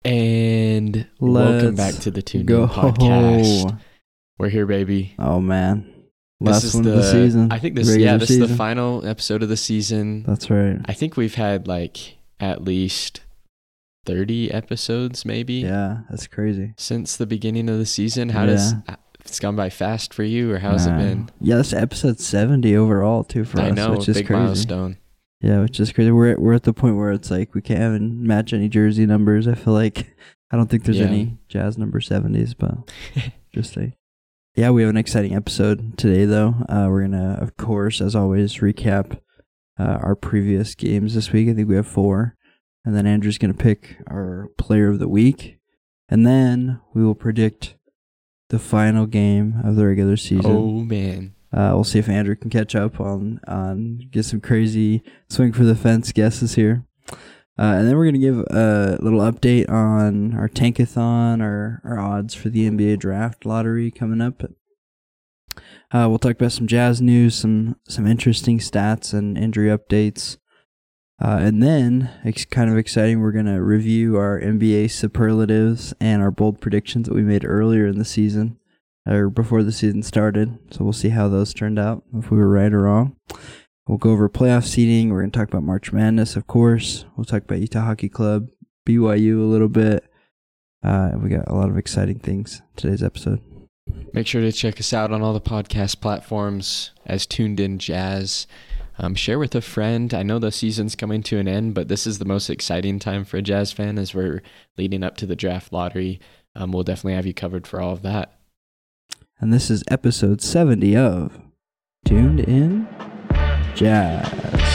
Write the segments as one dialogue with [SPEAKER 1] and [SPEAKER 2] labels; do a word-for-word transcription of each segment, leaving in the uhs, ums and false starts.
[SPEAKER 1] And
[SPEAKER 2] Let's
[SPEAKER 1] welcome back to the Tuned
[SPEAKER 2] go.
[SPEAKER 1] In podcast. We're here, baby.
[SPEAKER 2] Oh man, last
[SPEAKER 1] this is
[SPEAKER 2] one
[SPEAKER 1] the,
[SPEAKER 2] of the season.
[SPEAKER 1] I think this,
[SPEAKER 2] Regular
[SPEAKER 1] yeah, this
[SPEAKER 2] season.
[SPEAKER 1] is the final episode of the season.
[SPEAKER 2] That's right.
[SPEAKER 1] I think we've had like at least thirty episodes, maybe.
[SPEAKER 2] Yeah, that's crazy.
[SPEAKER 1] Since the beginning of the season. How
[SPEAKER 2] Yeah.
[SPEAKER 1] does it's gone by fast for you, or how's
[SPEAKER 2] Uh,
[SPEAKER 1] it been?
[SPEAKER 2] Yeah, that's episode seventy overall too for
[SPEAKER 1] I
[SPEAKER 2] us,
[SPEAKER 1] know,
[SPEAKER 2] which is
[SPEAKER 1] big
[SPEAKER 2] crazy.
[SPEAKER 1] milestone.
[SPEAKER 2] Yeah, which is crazy. We're at, we're at the point where it's like we can't even match any jersey numbers. I feel like I don't think there's
[SPEAKER 1] Yeah.
[SPEAKER 2] any Jazz number seventies, but just say. Yeah, we have an exciting episode today, though. Uh, we're gonna, of course, as always, recap uh, our previous games this week. I think we have four, and then Andrew's gonna pick our player of the week, and then we will predict the final game of the regular season.
[SPEAKER 1] Oh man.
[SPEAKER 2] Uh, we'll see if Andrew can catch up on, on get some crazy swing for the fence guesses here. Uh, and then we're going to give a little update on our tankathon, our, our odds for the N B A draft lottery coming up. Uh, we'll talk about some Jazz news, some some interesting stats and injury updates. Uh, and then, it's kind of exciting, we're going to review our N B A superlatives and our bold predictions that we made earlier in the season, or before the season started. So we'll see how those turned out, if we were right or wrong. We'll go over playoff seeding. We're going to talk about March Madness, of course. We'll talk about Utah Hockey Club, B Y U a little bit. Uh, we got a lot of exciting things in today's episode.
[SPEAKER 1] Make sure to check us out on all the podcast platforms as Tuned In Jazz. Um, share with a friend. I know the season's coming to an end, but this is the most exciting time for a Jazz fan as we're leading up to the draft lottery. Um, we'll definitely have you covered for all of that.
[SPEAKER 2] And this is episode seventy of Tuned In Jazz.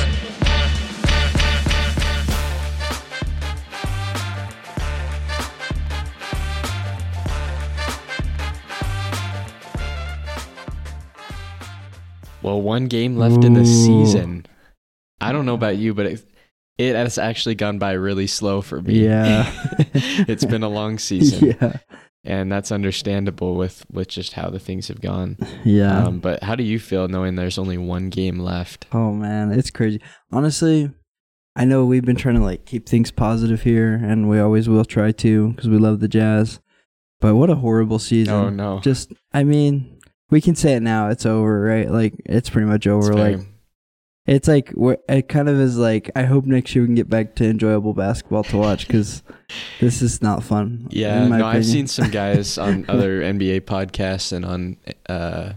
[SPEAKER 1] Well, one game left in the
[SPEAKER 2] Ooh.
[SPEAKER 1] season. I don't know about you, but it, it has actually gone by really slow for me.
[SPEAKER 2] Yeah.
[SPEAKER 1] It's been a long season.
[SPEAKER 2] Yeah.
[SPEAKER 1] And that's understandable with, with just how the things have gone.
[SPEAKER 2] Yeah.
[SPEAKER 1] Um, but how do you feel knowing there's only one game left?
[SPEAKER 2] Oh man, it's crazy. Honestly, I know we've been trying to like keep things positive here, and we always will try to because we love the Jazz. But what a horrible season!
[SPEAKER 1] Oh, no.
[SPEAKER 2] Just, I mean, we can say it now. It's over, right? Like it's pretty much over.
[SPEAKER 1] It's
[SPEAKER 2] like
[SPEAKER 1] fair.
[SPEAKER 2] it's like we're, it kind of is like. I hope next year we can get back to enjoyable basketball to watch because this is not fun.
[SPEAKER 1] Yeah,
[SPEAKER 2] in my
[SPEAKER 1] no, I've
[SPEAKER 2] opinion.
[SPEAKER 1] seen some guys on other N B A podcasts and on uh,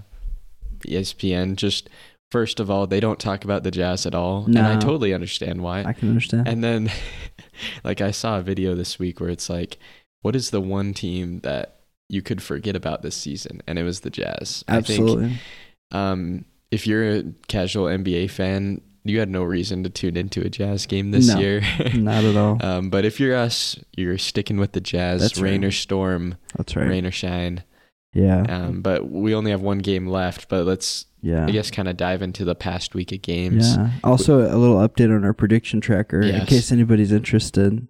[SPEAKER 1] E S P N. Just first of all, they don't talk about the Jazz at all, and I
[SPEAKER 2] No.
[SPEAKER 1] totally understand why.
[SPEAKER 2] I can understand.
[SPEAKER 1] And then, like, I saw a video this week where it's like, what is the one team that you could forget about this season? And it was the Jazz.
[SPEAKER 2] Absolutely.
[SPEAKER 1] I think, um, if you're a casual N B A fan, you had no reason to tune into a Jazz game this
[SPEAKER 2] No,
[SPEAKER 1] year.
[SPEAKER 2] Not at all.
[SPEAKER 1] um, but if you're us, you're sticking with the Jazz,
[SPEAKER 2] That's
[SPEAKER 1] rain
[SPEAKER 2] right.
[SPEAKER 1] or storm,
[SPEAKER 2] That's right.
[SPEAKER 1] rain or shine.
[SPEAKER 2] Yeah.
[SPEAKER 1] Um, but we only have one game left. But let's,
[SPEAKER 2] Yeah.
[SPEAKER 1] I guess, kind of dive into the past week of games.
[SPEAKER 2] Yeah. Also, a little update on our prediction tracker in
[SPEAKER 1] Yes.
[SPEAKER 2] case anybody's interested.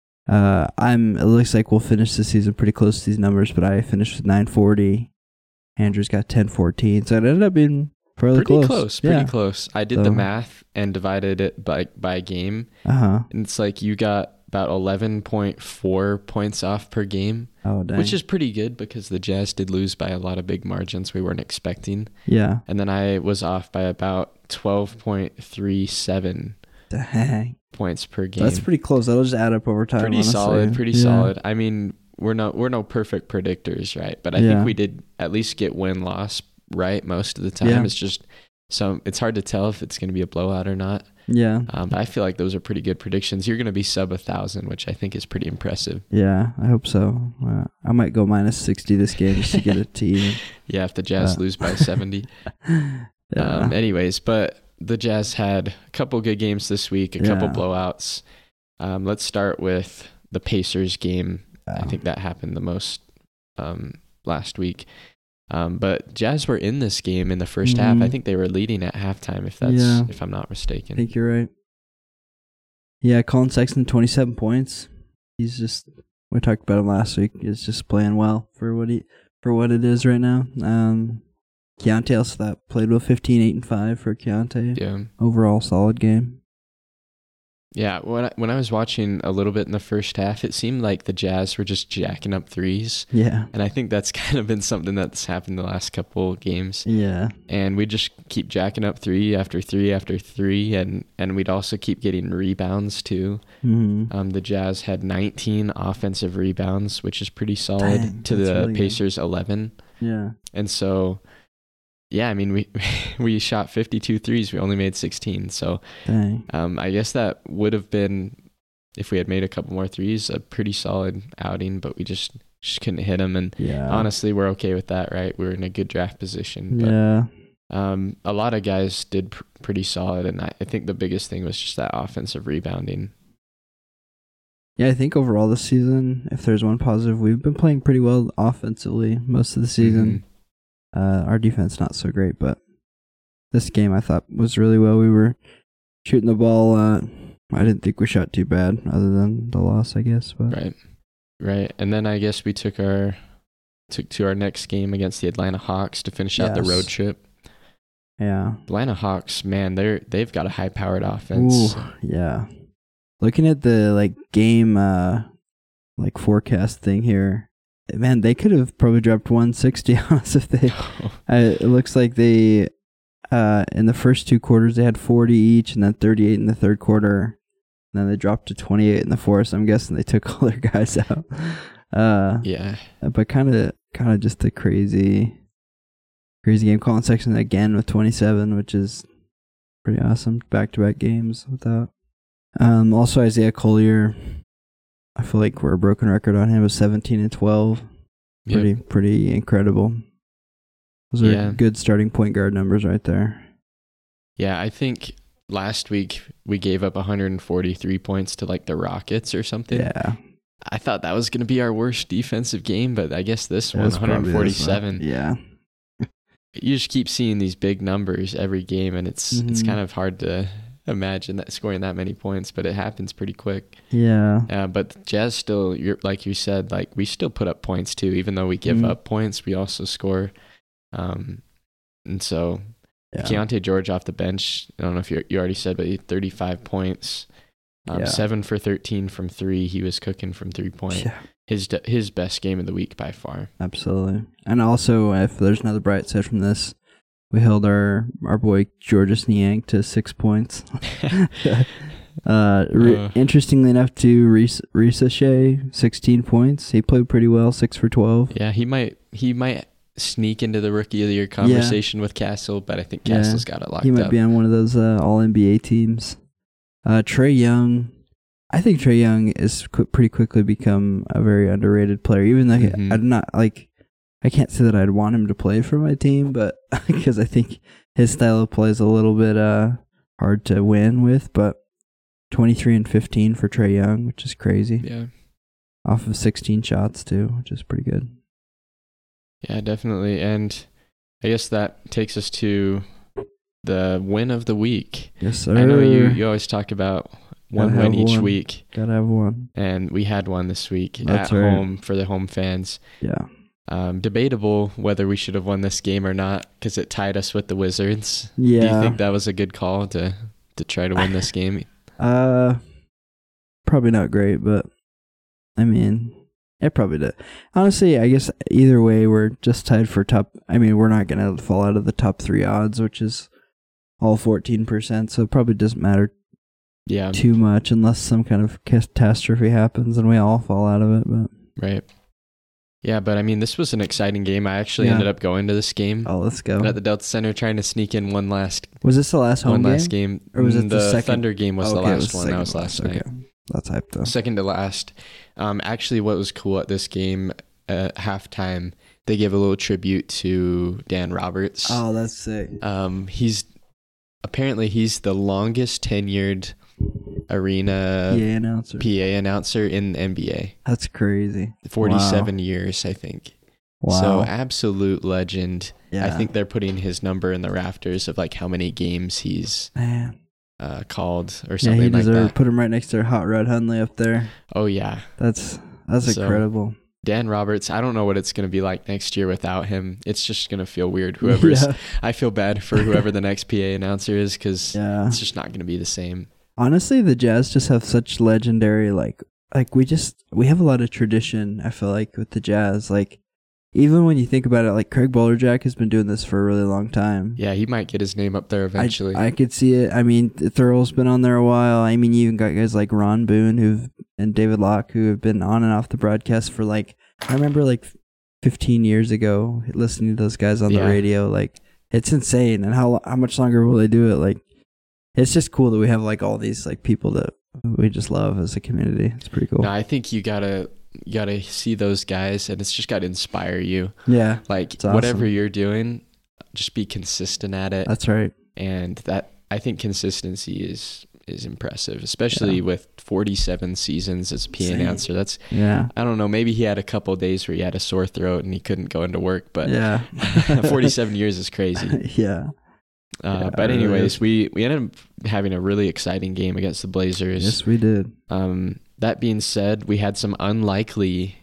[SPEAKER 2] Uh, I'm. It looks like we'll finish the season pretty close to these numbers, but I finished with nine forty. Andrew's got ten fourteen, so it ended up being fairly
[SPEAKER 1] Pretty
[SPEAKER 2] close.
[SPEAKER 1] close, pretty
[SPEAKER 2] yeah.
[SPEAKER 1] close. I did
[SPEAKER 2] So-
[SPEAKER 1] the math and divided it by by game,
[SPEAKER 2] Uh huh.
[SPEAKER 1] and it's like you got about eleven point four points off per game,
[SPEAKER 2] Oh dang.
[SPEAKER 1] which is pretty good because the Jazz did lose by a lot of big margins we weren't expecting.
[SPEAKER 2] yeah.
[SPEAKER 1] And then I was off by about twelve point three seven
[SPEAKER 2] Dang.
[SPEAKER 1] points per game.
[SPEAKER 2] That's pretty close. That'll just add up over time.
[SPEAKER 1] pretty
[SPEAKER 2] honestly.
[SPEAKER 1] solid, pretty
[SPEAKER 2] Yeah.
[SPEAKER 1] solid. I mean, we're no we're no perfect predictors, right? But I
[SPEAKER 2] Yeah.
[SPEAKER 1] think we did at least get win loss right most of the time.
[SPEAKER 2] Yeah.
[SPEAKER 1] It's just some it's hard to tell if it's going to be a blowout or not.
[SPEAKER 2] Yeah.
[SPEAKER 1] Um, but I feel like those are pretty good predictions. You're going to be sub a thousand, which I think is pretty impressive.
[SPEAKER 2] Yeah. I hope so. Uh, I might go minus sixty this game just to get it to even.
[SPEAKER 1] Yeah, if the Jazz
[SPEAKER 2] Uh.
[SPEAKER 1] lose by seventy.
[SPEAKER 2] Yeah.
[SPEAKER 1] Um, anyways, but the Jazz had a couple good games this week, a couple
[SPEAKER 2] Yeah.
[SPEAKER 1] blowouts. Um, let's start with the Pacers game. I
[SPEAKER 2] Yeah.
[SPEAKER 1] think that happened the most um, last week. Um, but Jazz were in this game in the first half. I
[SPEAKER 2] Mhm.
[SPEAKER 1] think they were leading at halftime, if that's
[SPEAKER 2] Yeah.
[SPEAKER 1] if I'm not
[SPEAKER 2] I
[SPEAKER 1] mistaken.
[SPEAKER 2] think you're right. Yeah, Colin Sexton, twenty-seven points. He's just, we talked about him last week. He's just playing well for what he for what it is right now. Um, Keontae also that played well, fifteen, eight, and five for Keontae.
[SPEAKER 1] Yeah.
[SPEAKER 2] Overall, solid game.
[SPEAKER 1] Yeah, when I, when I was watching a little bit in the first half, it seemed like the Jazz were just jacking up threes.
[SPEAKER 2] Yeah.
[SPEAKER 1] And I think that's kind of been something that's happened the last couple games.
[SPEAKER 2] Yeah.
[SPEAKER 1] And we just keep jacking up three after three after three, and, and we'd also keep getting rebounds too.
[SPEAKER 2] Mm-hmm.
[SPEAKER 1] Um, the Jazz had nineteen offensive rebounds, which is pretty solid,
[SPEAKER 2] Dang,
[SPEAKER 1] to
[SPEAKER 2] that's
[SPEAKER 1] the
[SPEAKER 2] really good.
[SPEAKER 1] Pacers eleven.
[SPEAKER 2] Yeah.
[SPEAKER 1] And so, yeah, I mean, we we shot fifty-two threes. We only made sixteen. So
[SPEAKER 2] Dang.
[SPEAKER 1] um, I guess that would have been, if we had made a couple more threes, a pretty solid outing, but we just, just couldn't hit them. And
[SPEAKER 2] Yeah.
[SPEAKER 1] honestly, we're okay with that, right? We're in a good draft position. But,
[SPEAKER 2] Yeah.
[SPEAKER 1] um, a lot of guys did pr- pretty solid, and I, I think the biggest thing was just that offensive rebounding.
[SPEAKER 2] Yeah, I think overall this season, if there's one positive, we've been playing pretty well offensively most of the season.
[SPEAKER 1] Mhm.
[SPEAKER 2] Uh, our defense not so great, but this game I thought was really well. We were shooting the ball. Uh, I didn't think we shot too bad, other than the loss, I guess. But
[SPEAKER 1] Right, right. And then I guess we took our took to our next game against the Atlanta Hawks to finish out the
[SPEAKER 2] Yes.
[SPEAKER 1] road trip.
[SPEAKER 2] yeah,
[SPEAKER 1] Atlanta Hawks, man, they're they've got a high-powered offense.
[SPEAKER 2] Ooh, yeah. Looking at the like game, uh, like forecast thing here, man, they could have probably dropped one sixty on us if they. Uh, it looks like they, uh, in the first two quarters, they had forty each, and then thirty-eight in the third quarter. And then they dropped to twenty-eight in the fourth. So I'm guessing they took all their guys out. Uh,
[SPEAKER 1] Yeah.
[SPEAKER 2] but kind of, kind of just a crazy, crazy game. Colin Sexton again with twenty-seven, which is pretty awesome. Back-to-back games without. Um, also Isaiah Collier. I feel like we're a broken record on him. With seventeen and twelve.
[SPEAKER 1] Yep.
[SPEAKER 2] Pretty, pretty incredible. Those are
[SPEAKER 1] Yeah.
[SPEAKER 2] good starting point guard numbers right there.
[SPEAKER 1] Yeah, I think last week we gave up one hundred forty-three points to like the Rockets or something.
[SPEAKER 2] Yeah.
[SPEAKER 1] I thought that was going to be our worst defensive game, but I guess this
[SPEAKER 2] That
[SPEAKER 1] one,
[SPEAKER 2] was probably
[SPEAKER 1] one forty-seven.
[SPEAKER 2] this one. Yeah.
[SPEAKER 1] You just keep seeing these big numbers every game, and it's it's
[SPEAKER 2] Mhm.
[SPEAKER 1] kind of hard to imagine that scoring that many points, but it happens pretty quick.
[SPEAKER 2] Yeah.
[SPEAKER 1] Uh, but the Jazz still, you're, like you said, like we still put up points too, even though we give
[SPEAKER 2] Mhm.
[SPEAKER 1] up points, we also score. Um, and so
[SPEAKER 2] Yeah.
[SPEAKER 1] Keontae George off the bench, I don't know if you you already said, but he had thirty-five points, um,
[SPEAKER 2] Yeah.
[SPEAKER 1] seven for thirteen from three. He was cooking from three point.
[SPEAKER 2] Yeah.
[SPEAKER 1] His his best game of the week by far.
[SPEAKER 2] Absolutely. And also, if there's another bright side from this, we held our, our boy Georges Niang to six points. uh, re-
[SPEAKER 1] Uh.
[SPEAKER 2] interestingly enough, to Reese, Risa Shea, sixteen points. He played pretty well, six for twelve.
[SPEAKER 1] Yeah, he might he might sneak into the rookie of the year conversation with Castle, but I think
[SPEAKER 2] Yeah.
[SPEAKER 1] Castle's got it locked
[SPEAKER 2] He might
[SPEAKER 1] up.
[SPEAKER 2] be on one of those uh, all N B A teams. Uh, Trey Young, I think Trey Young is qu- pretty quickly become a very underrated player. Even though he-
[SPEAKER 1] Mhm.
[SPEAKER 2] I'm not like, I can't say that I'd want him to play for my team, but because I think his style of play is a little bit uh hard to win with. But twenty-three and fifteen for Trey Young, which is crazy.
[SPEAKER 1] Yeah.
[SPEAKER 2] Off of sixteen shots too, which is pretty good.
[SPEAKER 1] Yeah, definitely. And I guess that takes us to the win of the week.
[SPEAKER 2] Yes, sir.
[SPEAKER 1] I know you, you always talk about one
[SPEAKER 2] Gotta
[SPEAKER 1] win
[SPEAKER 2] have
[SPEAKER 1] each
[SPEAKER 2] one.
[SPEAKER 1] week,
[SPEAKER 2] Gotta have one.
[SPEAKER 1] and we had one this week
[SPEAKER 2] That's
[SPEAKER 1] at
[SPEAKER 2] right.
[SPEAKER 1] home for the home fans.
[SPEAKER 2] Yeah.
[SPEAKER 1] Um, debatable whether we should have won this game or not because it tied us with the Wizards.
[SPEAKER 2] Yeah.
[SPEAKER 1] Do you think that was a good call to, to try to win this game?
[SPEAKER 2] Uh, probably not great, but I mean, it probably did. Honestly, I guess either way, we're just tied for top. I mean, we're not gonna fall out of the top three odds, which is all fourteen percent. So it probably doesn't matter
[SPEAKER 1] Yeah,
[SPEAKER 2] too much unless some kind of catastrophe happens and we all fall out of it. But
[SPEAKER 1] right. Yeah, but I mean, this was an exciting game. I actually
[SPEAKER 2] Yeah.
[SPEAKER 1] ended up going to this game
[SPEAKER 2] oh, let's go.
[SPEAKER 1] at the Delta Center, trying to sneak in one last
[SPEAKER 2] Was this the last home
[SPEAKER 1] one
[SPEAKER 2] game?
[SPEAKER 1] last game.
[SPEAKER 2] Or was it
[SPEAKER 1] Mm,
[SPEAKER 2] the second?
[SPEAKER 1] Thunder game was
[SPEAKER 2] Okay,
[SPEAKER 1] the
[SPEAKER 2] it
[SPEAKER 1] last
[SPEAKER 2] the
[SPEAKER 1] one. That
[SPEAKER 2] second
[SPEAKER 1] was last
[SPEAKER 2] one.
[SPEAKER 1] night.
[SPEAKER 2] Okay. That's hype though.
[SPEAKER 1] Second to last. Um, actually, what was cool at this game at halftime, they gave a little tribute to Dan Roberts.
[SPEAKER 2] Oh, that's sick.
[SPEAKER 1] Um, he's apparently he's the longest tenured arena
[SPEAKER 2] P A announcer.
[SPEAKER 1] P A announcer in the N B A.
[SPEAKER 2] That's crazy.
[SPEAKER 1] forty-seven years, I think.
[SPEAKER 2] Wow.
[SPEAKER 1] So absolute legend.
[SPEAKER 2] yeah.
[SPEAKER 1] I think they're putting his number in the rafters of like how many games he's
[SPEAKER 2] Man.
[SPEAKER 1] uh, called or
[SPEAKER 2] Yeah,
[SPEAKER 1] something
[SPEAKER 2] he
[SPEAKER 1] like
[SPEAKER 2] deserved.
[SPEAKER 1] that.
[SPEAKER 2] Put him right next to Hot Rod Hundley up there.
[SPEAKER 1] Oh yeah.
[SPEAKER 2] That's that's
[SPEAKER 1] So-
[SPEAKER 2] incredible.
[SPEAKER 1] Dan Roberts, I don't know what it's going to be like next year without him. It's just going to feel weird. Whoever's,
[SPEAKER 2] yeah.
[SPEAKER 1] I feel bad for whoever the next P A announcer is because
[SPEAKER 2] yeah.
[SPEAKER 1] it's just not going to be the same.
[SPEAKER 2] Honestly, the Jazz just have such legendary, like, like we just, we have a lot of tradition, I feel like, with the Jazz. Like, even when you think about it, like, Craig Bolerjack has been doing this for a really long time.
[SPEAKER 1] Yeah, he might get his name up there eventually.
[SPEAKER 2] I, I could see it. I mean, Thurl's been on there a while. I mean, you even got guys like Ron Boone who've and David Locke who have been on and off the broadcast for, like, I remember, like, fifteen years ago, listening to those guys on
[SPEAKER 1] Yeah.
[SPEAKER 2] the radio. Like, it's insane. And how how much longer will they do it? Like, it's just cool that we have, like, all these, like, people that we just love as a community. It's pretty cool.
[SPEAKER 1] No, I think you gotta you gotta see those guys, and it's just gotta inspire you.
[SPEAKER 2] Yeah,
[SPEAKER 1] Like
[SPEAKER 2] awesome.
[SPEAKER 1] whatever you're doing, just be consistent at it.
[SPEAKER 2] that's right.
[SPEAKER 1] And that I think consistency is is impressive, especially
[SPEAKER 2] Yeah.
[SPEAKER 1] with forty-seven seasons as a P A
[SPEAKER 2] Same.
[SPEAKER 1] announcer. That's
[SPEAKER 2] Yeah.
[SPEAKER 1] I don't know. Maybe he had a couple days where he had a sore throat and he couldn't go into work, but
[SPEAKER 2] Yeah.
[SPEAKER 1] forty-seven years is crazy.
[SPEAKER 2] Yeah.
[SPEAKER 1] Uh,
[SPEAKER 2] Yeah,
[SPEAKER 1] but
[SPEAKER 2] it really
[SPEAKER 1] anyways,
[SPEAKER 2] is.
[SPEAKER 1] we we ended up having a really exciting game against the Blazers.
[SPEAKER 2] Yes, we did.
[SPEAKER 1] Um, that being said, we had some unlikely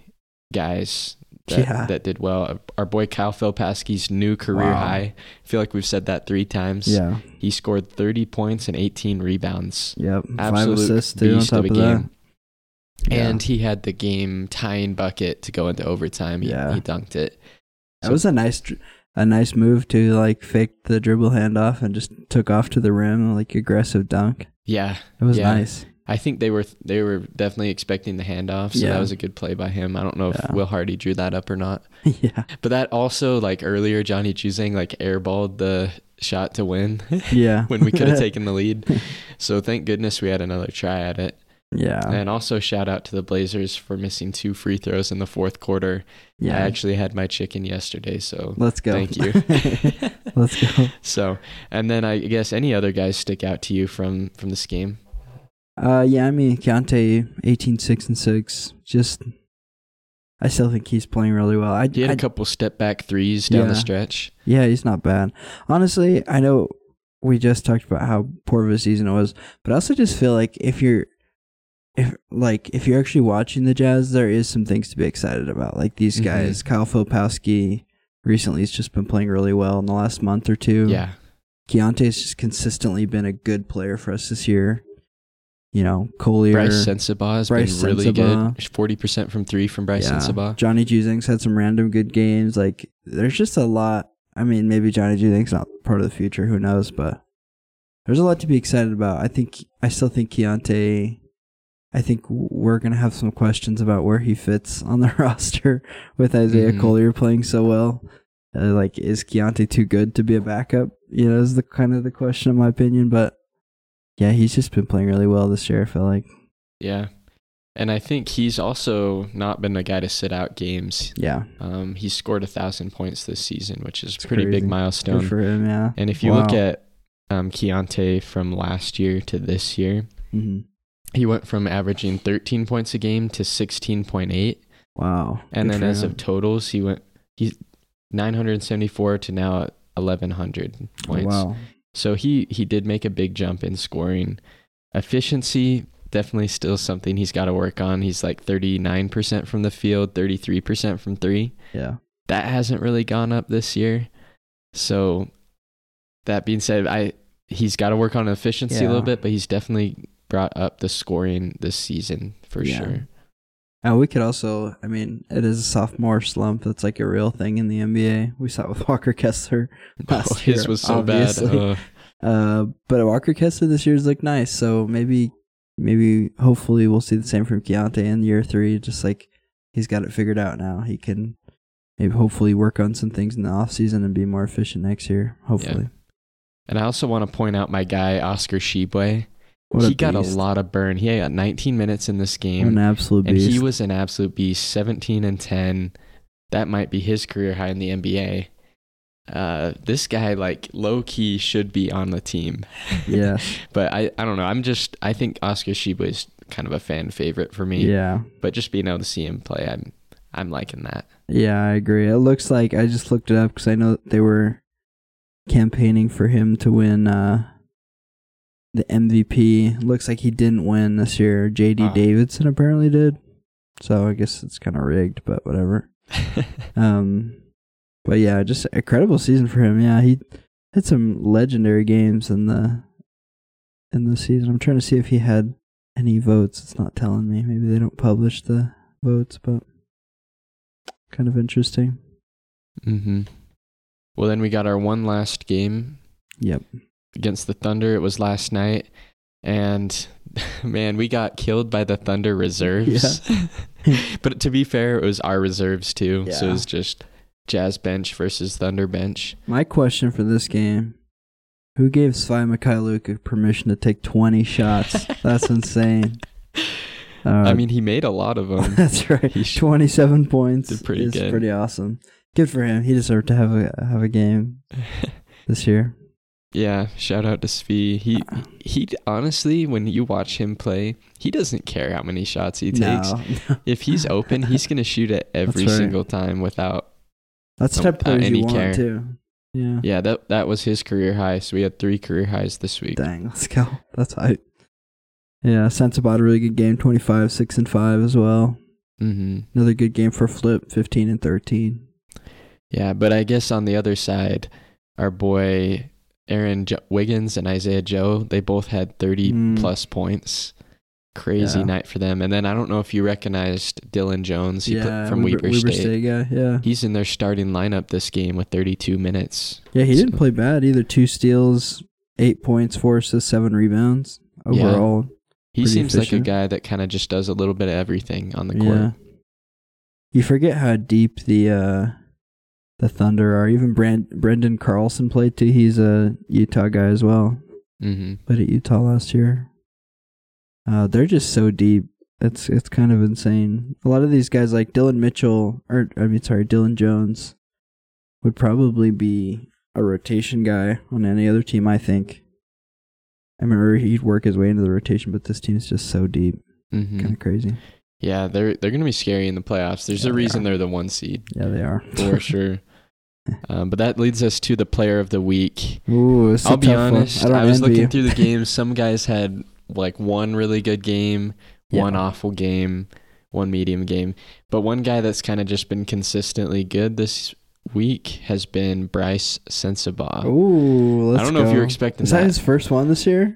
[SPEAKER 1] guys that,
[SPEAKER 2] Yeah.
[SPEAKER 1] that did well. Our boy Kyle Filipowski's new career
[SPEAKER 2] Wow.
[SPEAKER 1] high. I feel like we've said that three times.
[SPEAKER 2] Yeah.
[SPEAKER 1] He scored thirty points and eighteen rebounds.
[SPEAKER 2] Yep. Five
[SPEAKER 1] Absolute
[SPEAKER 2] assists too on
[SPEAKER 1] beast
[SPEAKER 2] top
[SPEAKER 1] of a
[SPEAKER 2] of
[SPEAKER 1] game.
[SPEAKER 2] that. Yeah.
[SPEAKER 1] And he had the game tying bucket to go into overtime. He,
[SPEAKER 2] Yeah.
[SPEAKER 1] he dunked it.
[SPEAKER 2] That was a nice, dr- a nice move to like fake the dribble handoff and just took off to the rim, like aggressive dunk.
[SPEAKER 1] Yeah,
[SPEAKER 2] It was
[SPEAKER 1] Yeah.
[SPEAKER 2] nice.
[SPEAKER 1] I think they were they were definitely expecting the handoff, so
[SPEAKER 2] Yeah.
[SPEAKER 1] that was a good play by him. I don't know if
[SPEAKER 2] Yeah.
[SPEAKER 1] Will Hardy drew that up or not.
[SPEAKER 2] Yeah.
[SPEAKER 1] But that also, like earlier, Johnny Juzang like airballed the shot to win
[SPEAKER 2] Yeah.
[SPEAKER 1] when we could have taken the lead. So thank goodness we had another try at it.
[SPEAKER 2] Yeah.
[SPEAKER 1] And also shout out to the Blazers for missing two free throws in the fourth quarter.
[SPEAKER 2] Yeah.
[SPEAKER 1] I actually had my chicken yesterday, so
[SPEAKER 2] Let's go.
[SPEAKER 1] thank you.
[SPEAKER 2] Let's go.
[SPEAKER 1] So, and then I guess any other guys stick out to you from from this game?
[SPEAKER 2] Uh, yeah, I mean, Keontae, eighteen, six, and six. Just, I still think he's playing really well. I,
[SPEAKER 1] He had
[SPEAKER 2] I
[SPEAKER 1] a couple step back threes down the
[SPEAKER 2] Yeah.
[SPEAKER 1] stretch.
[SPEAKER 2] Yeah, he's not bad. Honestly, I know we just talked about how poor of a season it was, but I also just feel like if you're, if like if you're actually watching the Jazz, there is some things to be excited about. Like these
[SPEAKER 1] Mhm.
[SPEAKER 2] guys, Kyle Filipowski recently has just been playing really well in the last month or two.
[SPEAKER 1] Yeah.
[SPEAKER 2] Keontae's just consistently been a good player for us this year. You know, Collier.
[SPEAKER 1] Bryce Sensabaugh has
[SPEAKER 2] Bryce
[SPEAKER 1] been really
[SPEAKER 2] Sensabaugh.
[SPEAKER 1] good. forty percent from three from Bryce
[SPEAKER 2] Yeah.
[SPEAKER 1] Sensabaugh.
[SPEAKER 2] Johnny Juzang's had some random good games. Like, there's just a lot. I mean, maybe Johnny Juzang's not part of the future. Who knows? But there's a lot to be excited about. I think, I still think Keontae, I think we're going to have some questions about where he fits on the roster with Isaiah
[SPEAKER 1] Mhm.
[SPEAKER 2] Collier playing so well. Uh, like, is Keontae too good to be a backup? You know, is the kind of the question in my opinion. But yeah, he's just been playing really well this year, I feel like.
[SPEAKER 1] Yeah. And I think he's also not been a guy to sit out games.
[SPEAKER 2] Yeah.
[SPEAKER 1] Um, he scored a thousand points this season, which is a
[SPEAKER 2] It's
[SPEAKER 1] pretty
[SPEAKER 2] crazy.
[SPEAKER 1] big milestone.
[SPEAKER 2] Good for him, yeah.
[SPEAKER 1] And if you
[SPEAKER 2] Wow.
[SPEAKER 1] look at um, Keontae from last year to this year,
[SPEAKER 2] hmm
[SPEAKER 1] he went from averaging thirteen points a game to sixteen point eight.
[SPEAKER 2] Wow.
[SPEAKER 1] And
[SPEAKER 2] Good
[SPEAKER 1] then
[SPEAKER 2] for
[SPEAKER 1] as
[SPEAKER 2] him.
[SPEAKER 1] of totals, he went he's nine hundred seventy-four to now eleven hundred points.
[SPEAKER 2] Wow.
[SPEAKER 1] So he he did make a big jump in scoring. Efficiency, definitely still something he's got to work on. He's like thirty-nine percent from the field, thirty-three percent from three.
[SPEAKER 2] Yeah.
[SPEAKER 1] That hasn't really gone up this year. So that being said, I he's got to work on efficiency a
[SPEAKER 2] Yeah.
[SPEAKER 1] little bit, but he's definitely brought up the scoring this season for
[SPEAKER 2] Yeah.
[SPEAKER 1] sure.
[SPEAKER 2] And we could also, I mean, it is a sophomore slump. That's like a real thing in the N B A. We saw it with Walker Kessler last
[SPEAKER 1] Oh, his
[SPEAKER 2] year,
[SPEAKER 1] was so
[SPEAKER 2] obviously.
[SPEAKER 1] bad. Uh,
[SPEAKER 2] Uh, but Walker Kessler this year's looked nice. So maybe, maybe, hopefully we'll see the same from Keontae in year three. Just like he's got it figured out now. He can maybe hopefully work on some things in the off season and be more efficient next year. Hopefully.
[SPEAKER 1] and I also want to point out my guy, Oscar Shibwe.
[SPEAKER 2] What
[SPEAKER 1] He got a
[SPEAKER 2] beast.
[SPEAKER 1] lot of burn. He got nineteen minutes in this
[SPEAKER 2] What
[SPEAKER 1] game.
[SPEAKER 2] an absolute
[SPEAKER 1] And
[SPEAKER 2] beast.
[SPEAKER 1] he was an absolute beast, seventeen and ten. That might be his career high in the N B A. Uh, this guy, like, low-key should be on the team.
[SPEAKER 2] Yeah.
[SPEAKER 1] But I, I don't know. I'm just, I think Oscar Shibwe is kind of a fan favorite for me.
[SPEAKER 2] Yeah.
[SPEAKER 1] But just being able to see him play, I'm, I'm liking that.
[SPEAKER 2] Yeah, I agree. It looks like, I just looked it up because I know they were campaigning for him to win uh, the M V P. Looks like he didn't win this year. J D
[SPEAKER 1] Oh.
[SPEAKER 2] Davidson apparently did. So I guess it's kind of rigged, but whatever. Um, but yeah, just a incredible season for him. Yeah, he had some legendary games in the in the season. I'm trying to see if he had any votes. It's not telling me. Maybe they don't publish the votes, but kind of interesting.
[SPEAKER 1] Mm-hmm. Well, then we got our one last game.
[SPEAKER 2] Yep.
[SPEAKER 1] Against the Thunder. It was last night. And, man, we got killed by the Thunder reserves. Yeah. But to be fair, it was our reserves too. Yeah. So it was just Jazz bench versus Thunder bench.
[SPEAKER 2] My question for this game, who gave Svai Mikhailuk permission to take twenty shots? That's insane.
[SPEAKER 1] Uh, I mean, he made a lot of them.
[SPEAKER 2] That's right. He twenty-seven points
[SPEAKER 1] pretty
[SPEAKER 2] is
[SPEAKER 1] good.
[SPEAKER 2] Pretty awesome. Good for him. He deserved to have a have a game this year.
[SPEAKER 1] Yeah, shout out to Svi. He he honestly, when you watch him play, he doesn't care how many shots he takes.
[SPEAKER 2] No.
[SPEAKER 1] If he's open, he's gonna shoot it every right. single time without.
[SPEAKER 2] That's the type of players you want care. too. Yeah.
[SPEAKER 1] Yeah, that that was his career high. So we had three career highs this week.
[SPEAKER 2] Dang, let's go. That's hype. Yeah, Sensabaugh, a really good game. twenty-five, six and five as well.
[SPEAKER 1] Mm-hmm.
[SPEAKER 2] Another good game for Flip. Fifteen and thirteen.
[SPEAKER 1] Yeah, but I guess on the other side, our boy Aaron jo- Wiggins and Isaiah Joe, they both had thirty mm. plus points. Crazy yeah. night for them. And then I don't know if you recognized Dylan Jones he
[SPEAKER 2] yeah,
[SPEAKER 1] put from
[SPEAKER 2] Weber,
[SPEAKER 1] Weber,
[SPEAKER 2] Weber
[SPEAKER 1] State.
[SPEAKER 2] State guy, yeah.
[SPEAKER 1] He's in their starting lineup this game with thirty-two minutes.
[SPEAKER 2] Yeah, he so. didn't play bad either. Two steals, eight points, four assists, seven rebounds. Overall,
[SPEAKER 1] yeah. he seems
[SPEAKER 2] efficient.
[SPEAKER 1] like a guy that kind of just does a little bit of everything on the court.
[SPEAKER 2] Yeah. You forget how deep the uh, the Thunder are. Even Brand- Brendan Carlson played too. He's a Utah guy as well.
[SPEAKER 1] Mm-hmm.
[SPEAKER 2] Played at Utah last year. Uh, they're just so deep. It's it's kind of insane. A lot of these guys like Dylan Mitchell, or I mean, sorry, Dylan Jones, would probably be a rotation guy on any other team, I think. I remember he'd work his way into the rotation, but this team is just so deep.
[SPEAKER 1] Mm-hmm.
[SPEAKER 2] Kind of crazy.
[SPEAKER 1] Yeah, they're they're going to be scary in the playoffs. There's
[SPEAKER 2] yeah,
[SPEAKER 1] a reason
[SPEAKER 2] they
[SPEAKER 1] they're the one seed.
[SPEAKER 2] Yeah, they are.
[SPEAKER 1] For sure. Um, but that leads us to the player of the week.
[SPEAKER 2] Ooh, it's
[SPEAKER 1] I'll
[SPEAKER 2] a
[SPEAKER 1] be
[SPEAKER 2] tough
[SPEAKER 1] honest,
[SPEAKER 2] one. I,
[SPEAKER 1] I was looking
[SPEAKER 2] you.
[SPEAKER 1] through the games. Some guys had like one really good game, yeah. one awful game, one medium game. But one guy that's kind of just been consistently good this week has been Bryce Sensabaugh.
[SPEAKER 2] Ooh, let's
[SPEAKER 1] I don't know
[SPEAKER 2] go.
[SPEAKER 1] if you were expecting
[SPEAKER 2] Is
[SPEAKER 1] that.
[SPEAKER 2] that his first one this year?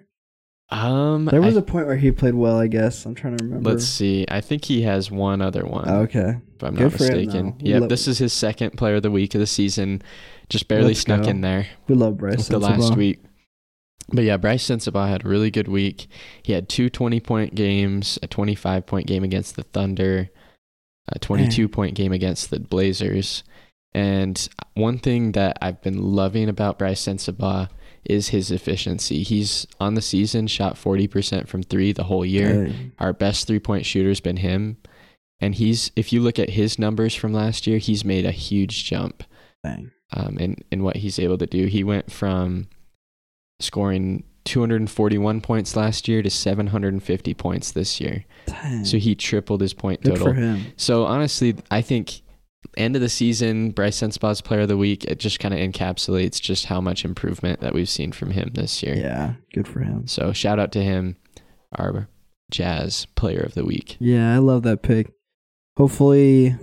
[SPEAKER 1] Um,
[SPEAKER 2] there was
[SPEAKER 1] I,
[SPEAKER 2] a point where he played well, I guess. I'm trying to remember.
[SPEAKER 1] Let's see. I think he has one other one.
[SPEAKER 2] Oh, okay.
[SPEAKER 1] If I'm
[SPEAKER 2] Good
[SPEAKER 1] not
[SPEAKER 2] for
[SPEAKER 1] mistaken.
[SPEAKER 2] him,
[SPEAKER 1] Yep,
[SPEAKER 2] love
[SPEAKER 1] this is his second player of the week of the season. Just barely
[SPEAKER 2] Let's
[SPEAKER 1] snuck
[SPEAKER 2] go.
[SPEAKER 1] in there.
[SPEAKER 2] We love Bryce
[SPEAKER 1] with the last week. But yeah, Bryce Sensabaugh had a really good week. He had two twenty-point games, a twenty-five-point game against the Thunder, a twenty-two-point game against the Blazers. And one thing that I've been loving about Bryce Sensabaugh is his efficiency. He's on the season shot forty percent from three the whole year.
[SPEAKER 2] Dang.
[SPEAKER 1] Our best three-point shooter's been him. And he's, if you look at his numbers from last year, he's made a huge jump
[SPEAKER 2] Dang.
[SPEAKER 1] um, in, in what he's able to do. He went from scoring two hundred forty-one points last year to seven hundred fifty points this year.
[SPEAKER 2] Dang.
[SPEAKER 1] So he tripled his point
[SPEAKER 2] Good
[SPEAKER 1] total.
[SPEAKER 2] for him.
[SPEAKER 1] So honestly, I think end of the season, Bryce Sensabaugh's player of the week, it just kind of encapsulates just how much improvement that we've seen from him this year.
[SPEAKER 2] Yeah, good for him.
[SPEAKER 1] So shout out to him, our Jazz player of the week.
[SPEAKER 2] Yeah, I love that pick. Hopefully,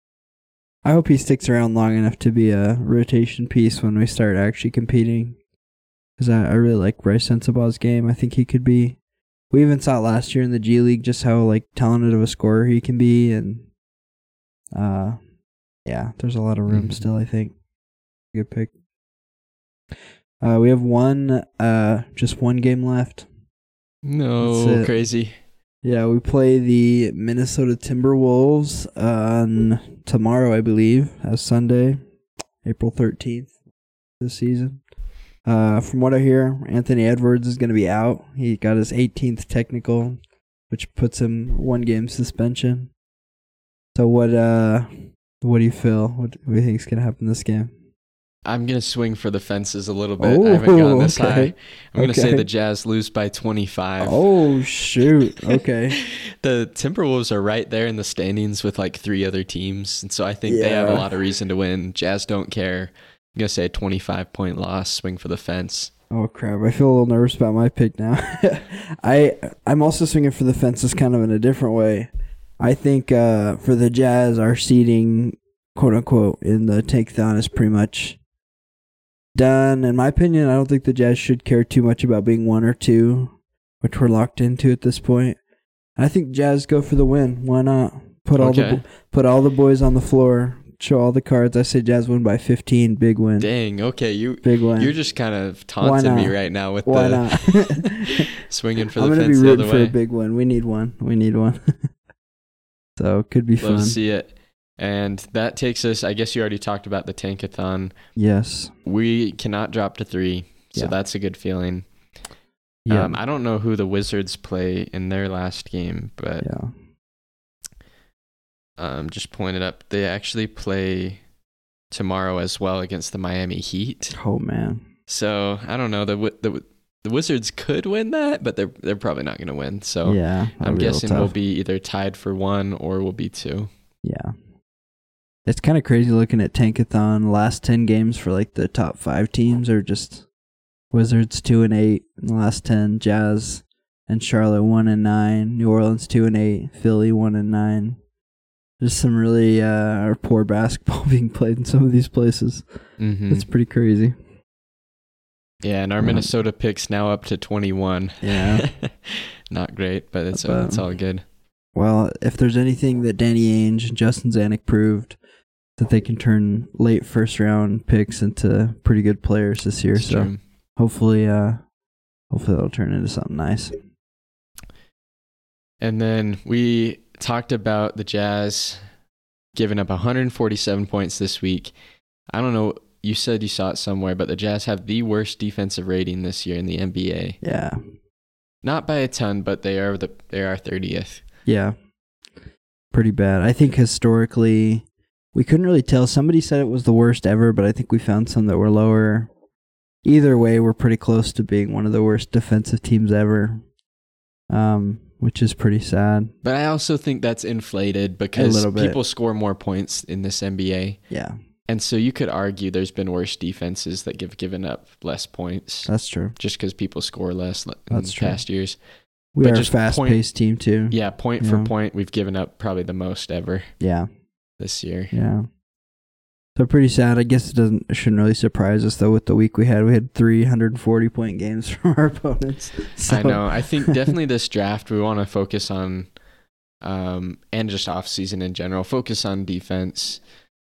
[SPEAKER 2] I hope he sticks around long enough to be a rotation piece when we start actually competing. Because I, I really like Bryce Sensabaugh's game. I think he could be. We even saw it last year in the G League, just how like talented of a scorer he can be, and uh, yeah, there's a lot of room
[SPEAKER 1] Mm-hmm.
[SPEAKER 2] still. I think good pick. Uh, we have one, uh, just one game left.
[SPEAKER 1] No, crazy.
[SPEAKER 2] Yeah, we play the Minnesota Timberwolves on tomorrow, I believe, as Sunday, April thirteenth this season. Uh, from what I hear, Anthony Edwards is going to be out. He got his eighteenth technical, which puts him one game suspension. So what uh, what do you feel? What do you think is going to happen this game?
[SPEAKER 1] I'm going to swing for the fences a little bit.
[SPEAKER 2] Oh,
[SPEAKER 1] I haven't gone this
[SPEAKER 2] okay.
[SPEAKER 1] high. I'm going to
[SPEAKER 2] Okay.
[SPEAKER 1] say the Jazz lose by twenty-five.
[SPEAKER 2] Oh, shoot. Okay.
[SPEAKER 1] The Timberwolves are right there in the standings with like three other teams. And so I think they have a
[SPEAKER 2] Yeah.
[SPEAKER 1] lot of reason to win. Jazz don't care. I'm going to say a twenty-five point loss, swing for the fence.
[SPEAKER 2] Oh, crap. I feel a little nervous about my pick now. I, I'm also swinging for the fences kind of in a different way. I think uh, for the Jazz, our seeding, quote-unquote, in the Tankathon is pretty much done. In my opinion, I don't think the Jazz should care too much about being one or two. which we're locked into at this point. I think Jazz go for the win. Why not? Put all
[SPEAKER 1] Okay.
[SPEAKER 2] the put all the boys on the floor. Show all the cards. I say Jazz win by fifteen. Big win.
[SPEAKER 1] Dang. Okay, you
[SPEAKER 2] Big win.
[SPEAKER 1] you're just kind of taunting me
[SPEAKER 2] not?
[SPEAKER 1] right now with
[SPEAKER 2] Why
[SPEAKER 1] the
[SPEAKER 2] not?
[SPEAKER 1] swinging for
[SPEAKER 2] I'm
[SPEAKER 1] the
[SPEAKER 2] gonna
[SPEAKER 1] fence
[SPEAKER 2] be
[SPEAKER 1] the
[SPEAKER 2] rooting
[SPEAKER 1] other
[SPEAKER 2] for
[SPEAKER 1] way.
[SPEAKER 2] a big one. We need one. We need one. So it could be
[SPEAKER 1] Love
[SPEAKER 2] fun.
[SPEAKER 1] to see it. And that takes us. I guess you already talked about the Tankathon.
[SPEAKER 2] Yes.
[SPEAKER 1] We cannot drop to three, so
[SPEAKER 2] Yeah.
[SPEAKER 1] that's a good feeling.
[SPEAKER 2] Yeah.
[SPEAKER 1] Um, I don't know who the Wizards play in their last game, but
[SPEAKER 2] yeah.
[SPEAKER 1] um, just pulling it up. They actually play tomorrow as well against the Miami Heat.
[SPEAKER 2] Oh man.
[SPEAKER 1] So I don't know. The Wi- the the Wizards could win that, but they're they're probably not going to win. So
[SPEAKER 2] yeah.
[SPEAKER 1] I'm
[SPEAKER 2] that'd be a little
[SPEAKER 1] guessing we'll
[SPEAKER 2] tough.
[SPEAKER 1] be either tied for one or we'll be two.
[SPEAKER 2] Yeah. It's kind of crazy looking at Tankathon. Last ten games for like the top five teams are just Wizards two and eight. In the last ten, Jazz and Charlotte one and nine. New Orleans two and eight. Philly one and nine. Just some really uh, poor basketball being played in some of these places.
[SPEAKER 1] Mm-hmm.
[SPEAKER 2] It's pretty crazy.
[SPEAKER 1] Yeah, and our
[SPEAKER 2] Yeah.
[SPEAKER 1] Minnesota pick's now up to twenty-one.
[SPEAKER 2] Yeah.
[SPEAKER 1] Not great, but it's
[SPEAKER 2] But-
[SPEAKER 1] uh, it's all good.
[SPEAKER 2] Well, if there's anything that Danny Ainge and Justin Zanuck proved, that they can turn late first round picks into pretty good players this year.
[SPEAKER 1] It's
[SPEAKER 2] So
[SPEAKER 1] true.
[SPEAKER 2] hopefully, uh, hopefully that'll turn into something nice.
[SPEAKER 1] And then we talked about the Jazz giving up one hundred forty-seven points this week. I don't know. You said you saw it somewhere, but the Jazz have the worst defensive rating this year in the N B A.
[SPEAKER 2] Yeah,
[SPEAKER 1] Not by a ton, but they are the they are thirtieth.
[SPEAKER 2] yeah, pretty bad. I think historically, we couldn't really tell. Somebody said it was the worst ever, but I think we found some that were lower. Either way, we're pretty close to being one of the worst defensive teams ever, um, which is pretty sad.
[SPEAKER 1] But I also think that's inflated because
[SPEAKER 2] little bit.
[SPEAKER 1] people score more points in this N B A.
[SPEAKER 2] Yeah,
[SPEAKER 1] And so you could argue there's been worse defenses that have given up less points
[SPEAKER 2] that's true.
[SPEAKER 1] just because people score less in
[SPEAKER 2] That's true.
[SPEAKER 1] past years.
[SPEAKER 2] We
[SPEAKER 1] But
[SPEAKER 2] are a
[SPEAKER 1] just point-
[SPEAKER 2] fast-paced team too.
[SPEAKER 1] Yeah, point
[SPEAKER 2] Yeah.
[SPEAKER 1] for point, we've given up probably the most ever
[SPEAKER 2] Yeah,
[SPEAKER 1] this year.
[SPEAKER 2] yeah. So pretty sad. I guess it doesn't it shouldn't really surprise us though. With the week we had, we had three hundred forty point games from our opponents. So,
[SPEAKER 1] I know. I think definitely this draft, we want to focus on, um, and just off season in general, focus on defense.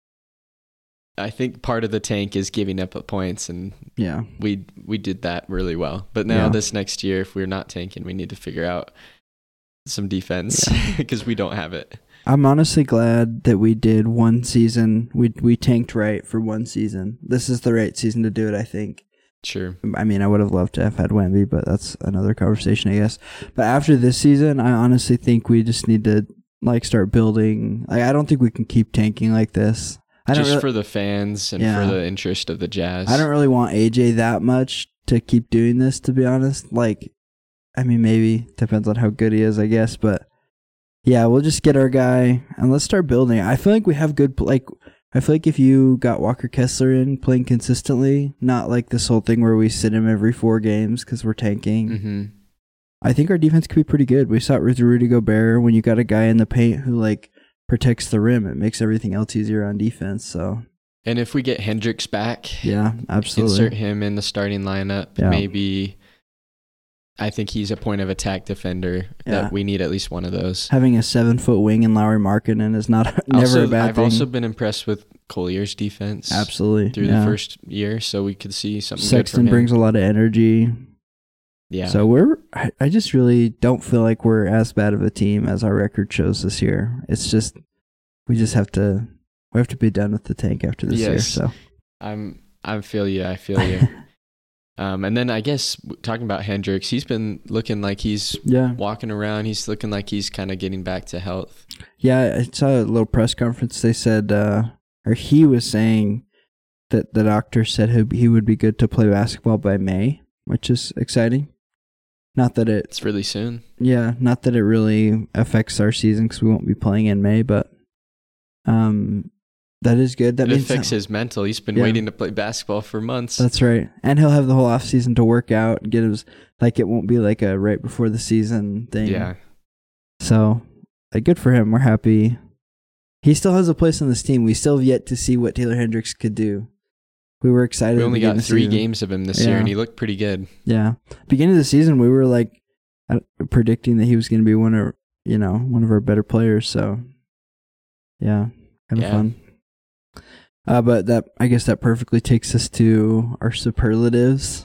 [SPEAKER 1] I think part of the tank is giving up points, and
[SPEAKER 2] Yeah,
[SPEAKER 1] we we did that really well. But now
[SPEAKER 2] Yeah.
[SPEAKER 1] this next year, if we're not tanking, we need to figure out some defense because we don't have it.
[SPEAKER 2] I'm honestly glad that we did one season. We we tanked right for one season. This is the right season to do it, I think.
[SPEAKER 1] Sure.
[SPEAKER 2] I mean, I would have loved to have had Wemby, but that's another conversation, I guess. But after this season, I honestly think we just need to like start building. Like, I don't think we can keep tanking like this. I don't
[SPEAKER 1] Just
[SPEAKER 2] really,
[SPEAKER 1] for the fans and
[SPEAKER 2] Yeah.
[SPEAKER 1] for the interest of the Jazz.
[SPEAKER 2] I don't really want A J that much to keep doing this, to be honest. Like, I mean, maybe depends on how good he is, I guess. But yeah, we'll just get our guy and let's start building. I feel like we have good, like, I feel like if you got Walker Kessler in playing consistently, not like this whole thing where we sit him every four games because we're tanking,
[SPEAKER 1] Mm-hmm.
[SPEAKER 2] I think our defense could be pretty good. We saw it with Rudy Gobert. When you got a guy in the paint who, like, protects the rim, it makes everything else easier on defense. So,
[SPEAKER 1] And if we get Hendricks back,
[SPEAKER 2] yeah, absolutely.
[SPEAKER 1] insert him in the starting lineup,
[SPEAKER 2] Yeah.
[SPEAKER 1] maybe. I think he's a point of attack defender
[SPEAKER 2] Yeah.
[SPEAKER 1] that we need at least one of those.
[SPEAKER 2] Having a seven foot wing in Lowry Markkanen is not never
[SPEAKER 1] also,
[SPEAKER 2] a bad
[SPEAKER 1] I've
[SPEAKER 2] thing.
[SPEAKER 1] also been impressed with Collier's defense
[SPEAKER 2] Absolutely.
[SPEAKER 1] through
[SPEAKER 2] yeah.
[SPEAKER 1] the first year, so we could see something
[SPEAKER 2] Sexton
[SPEAKER 1] good from him.
[SPEAKER 2] brings a lot of energy.
[SPEAKER 1] yeah.
[SPEAKER 2] So we're I, I just really don't feel like we're as bad of a team as our record shows this year. It's just we just have to we have to be done with the tank after this year.
[SPEAKER 1] Yes.
[SPEAKER 2] So
[SPEAKER 1] I'm I feel you. I feel you. um, and then I guess talking about Hendricks, he's been looking like he's
[SPEAKER 2] yeah.
[SPEAKER 1] walking around. He's looking like he's kind of getting back to health.
[SPEAKER 2] Yeah, I saw a little press conference. They said uh or he was saying that the doctor said he he would be good to play basketball by May, which is exciting. Not that it
[SPEAKER 1] It's really soon.
[SPEAKER 2] Yeah, not that it really affects our season because we won't be playing in May, but um, that is good. That
[SPEAKER 1] It
[SPEAKER 2] means
[SPEAKER 1] affects his mental. He's been
[SPEAKER 2] Yeah.
[SPEAKER 1] waiting to play basketball for months.
[SPEAKER 2] That's right, and he'll have the whole off season to work out and get his like it won't be like a right before the season thing.
[SPEAKER 1] yeah.
[SPEAKER 2] So, like, good for him. We're happy. He still has a place on this team. We still have yet to see what Taylor Hendricks could do. We were excited.
[SPEAKER 1] We
[SPEAKER 2] at the
[SPEAKER 1] only
[SPEAKER 2] beginning
[SPEAKER 1] got
[SPEAKER 2] of the
[SPEAKER 1] three
[SPEAKER 2] season.
[SPEAKER 1] games of him this year,
[SPEAKER 2] Yeah.
[SPEAKER 1] and he looked pretty good.
[SPEAKER 2] Yeah, beginning of the season, we were like, uh, predicting that he was going to be one of you know one of our better players. So yeah, kind of
[SPEAKER 1] Yeah.
[SPEAKER 2] fun. Uh, but that I guess that perfectly takes us to our superlatives.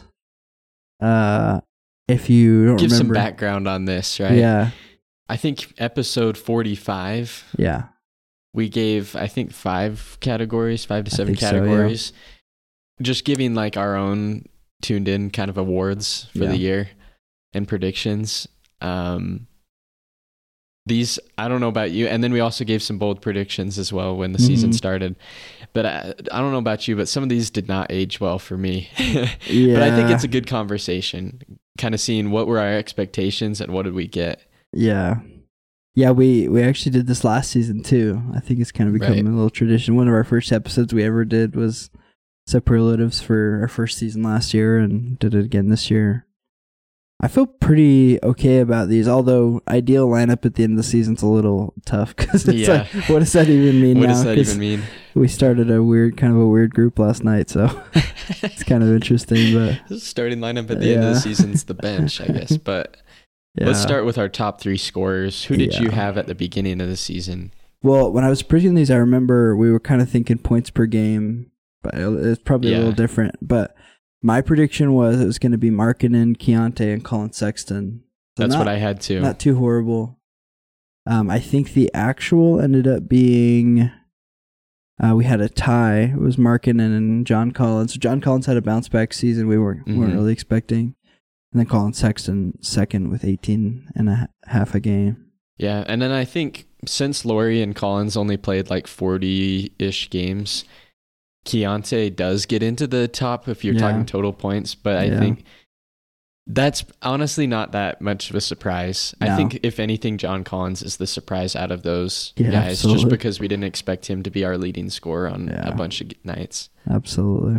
[SPEAKER 2] Uh, if you don't
[SPEAKER 1] Give
[SPEAKER 2] remember,
[SPEAKER 1] some background on this, right?
[SPEAKER 2] yeah,
[SPEAKER 1] I think episode forty-five,
[SPEAKER 2] yeah,
[SPEAKER 1] we gave, I think, five categories, five to
[SPEAKER 2] I
[SPEAKER 1] seven
[SPEAKER 2] think so, yeah.
[SPEAKER 1] categories. Just giving like our own tuned in kind of awards for
[SPEAKER 2] Yeah.
[SPEAKER 1] the year and predictions. Um, these, I don't know about you. And then we also gave some bold predictions as well when the season
[SPEAKER 2] Mhm.
[SPEAKER 1] started. But I, I don't know about you, but some of these did not age well for me.
[SPEAKER 2] yeah.
[SPEAKER 1] But I think it's a good conversation, kind of seeing what were our expectations and what did we get.
[SPEAKER 2] Yeah. Yeah, we, we actually did this last season too. I think it's kind of become
[SPEAKER 1] Right.
[SPEAKER 2] a little tradition. One of our first episodes we ever did was superlatives for our first season last year and did it again this year. I feel pretty okay about these, although ideal lineup at the end of the season's a little tough because it's
[SPEAKER 1] Yeah.
[SPEAKER 2] like, what does that even mean
[SPEAKER 1] What
[SPEAKER 2] now?
[SPEAKER 1] does that
[SPEAKER 2] 'Cause
[SPEAKER 1] even mean?
[SPEAKER 2] we started a weird, kind of a weird group last night, so it's kind of interesting, but
[SPEAKER 1] The starting lineup at the end of the
[SPEAKER 2] Yeah.
[SPEAKER 1] season's the bench, I guess. But
[SPEAKER 2] yeah.
[SPEAKER 1] let's start with our top three scorers. Who did you
[SPEAKER 2] Yeah.
[SPEAKER 1] have at the beginning of the season?
[SPEAKER 2] Well, when I was predicting these, I remember we were kind of thinking points per game, but it's probably a
[SPEAKER 1] Yeah.
[SPEAKER 2] little different. But my prediction was it was going to be Markkanen, Keontae, and Colin Sexton. So
[SPEAKER 1] That's
[SPEAKER 2] not,
[SPEAKER 1] what I had too.
[SPEAKER 2] Not too horrible. Um, I think the actual ended up being uh, we had a tie. It was Markkanen and John Collins. So John Collins had a bounce back season we weren't weren't
[SPEAKER 1] Mhm.
[SPEAKER 2] really expecting, and then Colin Sexton second with eighteen and a half a game.
[SPEAKER 1] Yeah, and then I think since Laurie and Collins only played like forty-ish games, Keontae does get into the top if you're
[SPEAKER 2] Yeah.
[SPEAKER 1] talking total points, but I
[SPEAKER 2] Yeah.
[SPEAKER 1] think that's honestly not that much of a surprise. I
[SPEAKER 2] No.
[SPEAKER 1] think if anything, John Collins is the surprise out of those
[SPEAKER 2] Yeah,
[SPEAKER 1] guys, just
[SPEAKER 2] absolutely.
[SPEAKER 1] because we didn't expect him to be our leading scorer on
[SPEAKER 2] Yeah.
[SPEAKER 1] a bunch of nights.
[SPEAKER 2] Absolutely.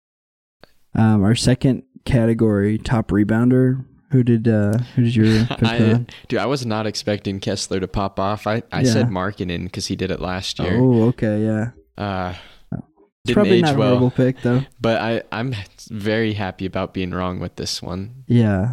[SPEAKER 2] Um, our second category, top rebounder. Who did uh, who did you pick?
[SPEAKER 1] I,
[SPEAKER 2] for that?
[SPEAKER 1] dude, I was not expecting Kessler to pop off. I, I
[SPEAKER 2] Yeah.
[SPEAKER 1] said Markkanen because he did it last year.
[SPEAKER 2] Oh, okay, yeah.
[SPEAKER 1] Uh,
[SPEAKER 2] It's
[SPEAKER 1] didn't
[SPEAKER 2] probably
[SPEAKER 1] age
[SPEAKER 2] not a
[SPEAKER 1] well,
[SPEAKER 2] horrible pick though.
[SPEAKER 1] but I, I'm very happy about being wrong with this one.
[SPEAKER 2] Yeah,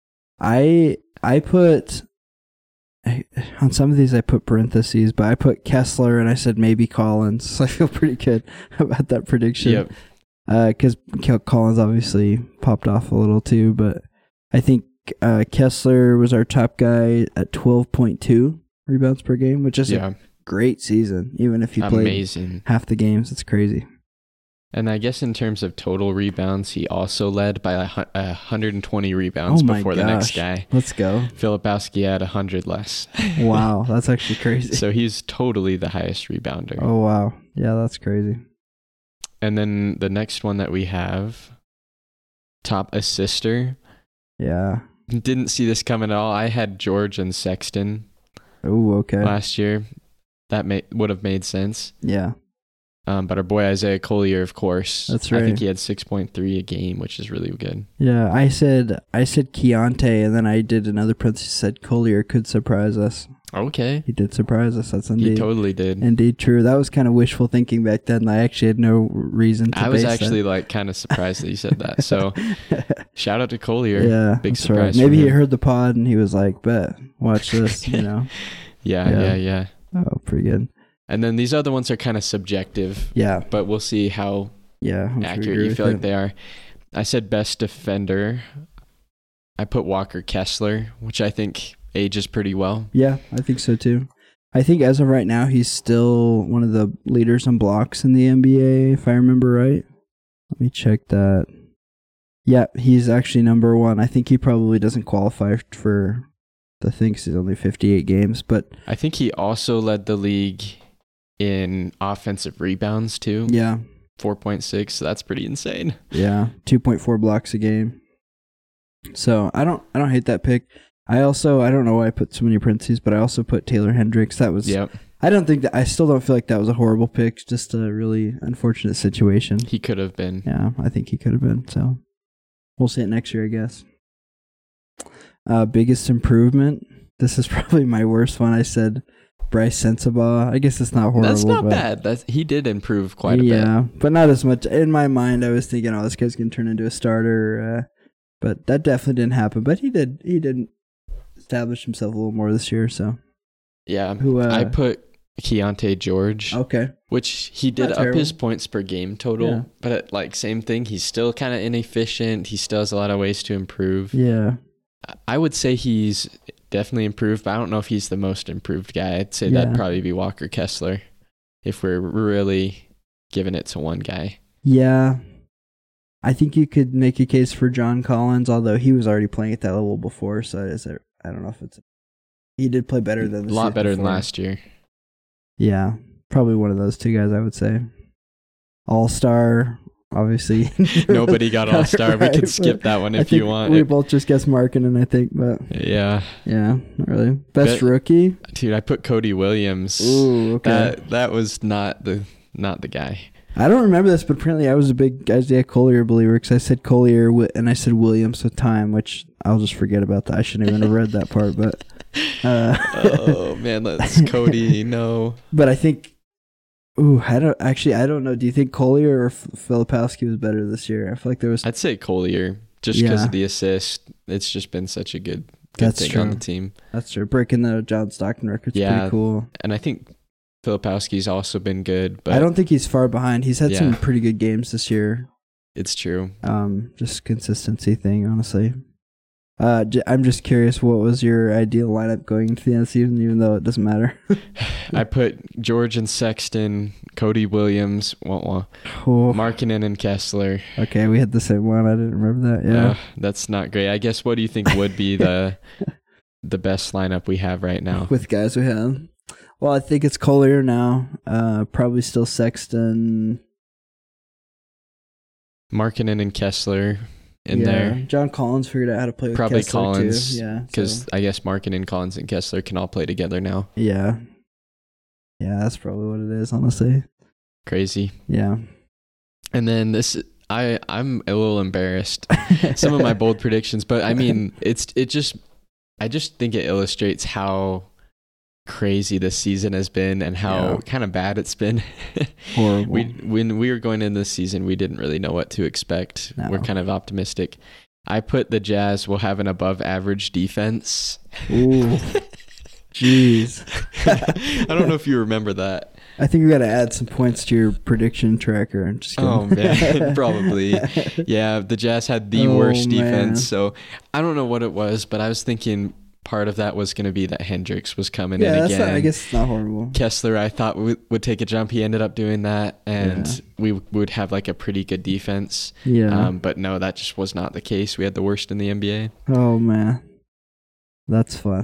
[SPEAKER 2] I I put I, on some of these I put parentheses, but I put Kessler and I said maybe Collins. So I feel pretty good about that prediction.
[SPEAKER 1] Yep.
[SPEAKER 2] Because uh, Collins obviously popped off a little too, but I think uh, Kessler was our top guy at twelve point two rebounds per game, which is
[SPEAKER 1] Yeah.
[SPEAKER 2] a great season. Even if he played
[SPEAKER 1] Amazing.
[SPEAKER 2] half the games, it's crazy.
[SPEAKER 1] And I guess in terms of total rebounds, he also led by a hu- a one hundred twenty rebounds
[SPEAKER 2] Oh my
[SPEAKER 1] before the next
[SPEAKER 2] gosh.
[SPEAKER 1] guy.
[SPEAKER 2] Let's go.
[SPEAKER 1] Filipowski had one hundred less.
[SPEAKER 2] Wow, that's actually crazy.
[SPEAKER 1] So he's totally the highest rebounder.
[SPEAKER 2] Oh, wow. Yeah, that's crazy.
[SPEAKER 1] And then the next one that we have, top assister.
[SPEAKER 2] Yeah.
[SPEAKER 1] Didn't see this coming at all. I had George and Sexton
[SPEAKER 2] Oh, okay.
[SPEAKER 1] last year. That may, would have made sense.
[SPEAKER 2] Yeah.
[SPEAKER 1] Um, but our boy Isaiah Collier, of course.
[SPEAKER 2] That's
[SPEAKER 1] I
[SPEAKER 2] right.
[SPEAKER 1] think he had six point three a game, which is really good.
[SPEAKER 2] Yeah, I said I said Keontae, and then I did another parenthesis said Collier could surprise us.
[SPEAKER 1] Okay.
[SPEAKER 2] He did surprise us. That's
[SPEAKER 1] He
[SPEAKER 2] indeed
[SPEAKER 1] totally did.
[SPEAKER 2] indeed true. That was kind of wishful thinking back then. I actually had no reason to
[SPEAKER 1] I was
[SPEAKER 2] base
[SPEAKER 1] actually
[SPEAKER 2] that.
[SPEAKER 1] like kind of surprised that you said that. So shout out to Collier.
[SPEAKER 2] yeah,
[SPEAKER 1] Big
[SPEAKER 2] that's right.
[SPEAKER 1] surprise.
[SPEAKER 2] Maybe
[SPEAKER 1] from
[SPEAKER 2] he
[SPEAKER 1] him.
[SPEAKER 2] heard the pod and he was like, "Bet, watch this," you know.
[SPEAKER 1] Yeah,
[SPEAKER 2] Yeah.
[SPEAKER 1] yeah, yeah.
[SPEAKER 2] Oh, pretty good.
[SPEAKER 1] And then these other ones are kind of subjective,
[SPEAKER 2] Yeah,
[SPEAKER 1] but we'll see how
[SPEAKER 2] yeah. I'm sure
[SPEAKER 1] accurate
[SPEAKER 2] agree
[SPEAKER 1] you
[SPEAKER 2] with
[SPEAKER 1] feel like
[SPEAKER 2] it.
[SPEAKER 1] they are. I said best defender. I put Walker Kessler, which I think ages pretty well.
[SPEAKER 2] Yeah, I think so too. I think as of right now, he's still one of the leaders in blocks in the N B A, if I remember right. Let me check that. Yeah, he's actually number one. I think he probably doesn't qualify for the thing 'cause he's only fifty-eight games, but
[SPEAKER 1] I think he also led the league in offensive rebounds too,
[SPEAKER 2] yeah,
[SPEAKER 1] four point six. So that's pretty insane.
[SPEAKER 2] yeah, two point four blocks a game. So I don't, I don't hate that pick. I also, I don't know why I put so many parentheses, but I also put Taylor Hendricks. That was,
[SPEAKER 1] Yep.
[SPEAKER 2] I don't think that, I still don't feel like that was a horrible pick. Just a really unfortunate situation.
[SPEAKER 1] He could have been.
[SPEAKER 2] Yeah, I think he could have been. So we'll see it next year, I guess. Uh, biggest improvement. This is probably my worst one. I said Bryce Sensabaugh. I guess it's not horrible.
[SPEAKER 1] That's not
[SPEAKER 2] but
[SPEAKER 1] bad. That's he did improve quite a bit.
[SPEAKER 2] yeah, but not as much. In my mind, I was thinking, oh, this guy's gonna turn into a starter. Uh, but that definitely didn't happen. But he did. He did established himself a little more this year. So
[SPEAKER 1] Yeah,
[SPEAKER 2] Who, uh,
[SPEAKER 1] I put Keontae George,
[SPEAKER 2] okay,
[SPEAKER 1] which he did
[SPEAKER 2] Not
[SPEAKER 1] up
[SPEAKER 2] terrible.
[SPEAKER 1] his points per game total,
[SPEAKER 2] Yeah.
[SPEAKER 1] but it, like same thing. He's still kind of inefficient. He still has a lot of ways to improve.
[SPEAKER 2] yeah,
[SPEAKER 1] I would say he's definitely improved, but I don't know if he's the most improved guy. I'd say
[SPEAKER 2] Yeah.
[SPEAKER 1] that'd probably be Walker Kessler if we're really giving it to one guy.
[SPEAKER 2] yeah. I think you could make a case for John Collins, although he was already playing at that level before. So is it, I don't know if it's he did play better than
[SPEAKER 1] A
[SPEAKER 2] the
[SPEAKER 1] lot
[SPEAKER 2] season
[SPEAKER 1] better than
[SPEAKER 2] before.
[SPEAKER 1] last year.
[SPEAKER 2] Yeah, probably one of those two guys. I would say All Star. Obviously,
[SPEAKER 1] Nobody got All Star. We
[SPEAKER 2] Right,
[SPEAKER 1] can skip
[SPEAKER 2] but
[SPEAKER 1] that one
[SPEAKER 2] I
[SPEAKER 1] if you
[SPEAKER 2] think
[SPEAKER 1] want.
[SPEAKER 2] We
[SPEAKER 1] It-
[SPEAKER 2] both just guessed Markkinen, I think, but
[SPEAKER 1] yeah,
[SPEAKER 2] yeah, not really. Best
[SPEAKER 1] Bet-
[SPEAKER 2] rookie.
[SPEAKER 1] dude, I put Cody Williams.
[SPEAKER 2] Ooh, okay.
[SPEAKER 1] That that was not the not the guy.
[SPEAKER 2] I don't remember this, but apparently I was a big Isaiah Collier believer because I said Collier wi- and I said Williams with time, which I'll just forget about that. I shouldn't even have read that part, but uh,
[SPEAKER 1] Oh man, that's Cody. No,
[SPEAKER 2] but I think. Ooh, I don't actually. I don't know. Do you think Collier or F- Filipowski was better this year? I feel like there was.
[SPEAKER 1] I'd say Collier just because
[SPEAKER 2] Yeah.
[SPEAKER 1] of the assist. It's just been such a good, good
[SPEAKER 2] That's
[SPEAKER 1] thing
[SPEAKER 2] true.
[SPEAKER 1] on the team.
[SPEAKER 2] That's true. Breaking the John Stockton record's
[SPEAKER 1] Yeah.
[SPEAKER 2] pretty cool.
[SPEAKER 1] And I think Filipowski's also been good, but
[SPEAKER 2] I don't think he's far behind. He's had some
[SPEAKER 1] Yeah.
[SPEAKER 2] pretty good games this year.
[SPEAKER 1] it's true.
[SPEAKER 2] Um, just consistency thing, honestly. Uh, j- I'm just curious, what was your ideal lineup going into the end of the season, even though it doesn't matter?
[SPEAKER 1] I put George and Sexton, Cody Williams, wah, wah,
[SPEAKER 2] Oh,
[SPEAKER 1] Markkinen and Kessler.
[SPEAKER 2] okay, we had the same one. I didn't remember that. Yeah.
[SPEAKER 1] Uh, that's not great. I guess what do you think would be the the best lineup we have right now?
[SPEAKER 2] With guys we have. Well, I think it's Collier now. Uh, probably still Sexton.
[SPEAKER 1] Markkinen and Kessler in
[SPEAKER 2] yeah.
[SPEAKER 1] there.
[SPEAKER 2] John Collins figured out how to play with
[SPEAKER 1] Probably
[SPEAKER 2] Kessler
[SPEAKER 1] Collins,
[SPEAKER 2] too. Yeah.
[SPEAKER 1] Because
[SPEAKER 2] so-
[SPEAKER 1] I guess Markkinen, Collins, and Kessler can all play together now.
[SPEAKER 2] yeah. Yeah, that's probably what it is, honestly.
[SPEAKER 1] Crazy.
[SPEAKER 2] Yeah.
[SPEAKER 1] And then this, I I'm a little embarrassed. Some of my bold predictions, but I mean, it's it just I just think it illustrates how crazy this season has been and how
[SPEAKER 2] Yeah.
[SPEAKER 1] kind of bad it's been.
[SPEAKER 2] Horrible.
[SPEAKER 1] we when we were going in this season, we didn't really know what to expect.
[SPEAKER 2] No.
[SPEAKER 1] We're kind of optimistic. I put the Jazz will have an above average defense.
[SPEAKER 2] Ooh. Jeez.
[SPEAKER 1] I don't know if you remember that.
[SPEAKER 2] I think we got to add some points to your prediction tracker. I'm just kidding.
[SPEAKER 1] Oh man, probably. Yeah, the Jazz had the
[SPEAKER 2] Oh,
[SPEAKER 1] worst defense,
[SPEAKER 2] man.
[SPEAKER 1] so I don't know what it was, but I was thinking part of that was going to be that Hendricks was coming
[SPEAKER 2] Yeah,
[SPEAKER 1] in
[SPEAKER 2] that's
[SPEAKER 1] again.
[SPEAKER 2] not, I guess it's not horrible.
[SPEAKER 1] Kessler, I thought would, would take a jump. He ended up doing that, and
[SPEAKER 2] Yeah.
[SPEAKER 1] we would have like a pretty good defense.
[SPEAKER 2] Yeah.
[SPEAKER 1] Um, but no, that just was not the case. We had the worst in the N B A.
[SPEAKER 2] Oh man, that's fun.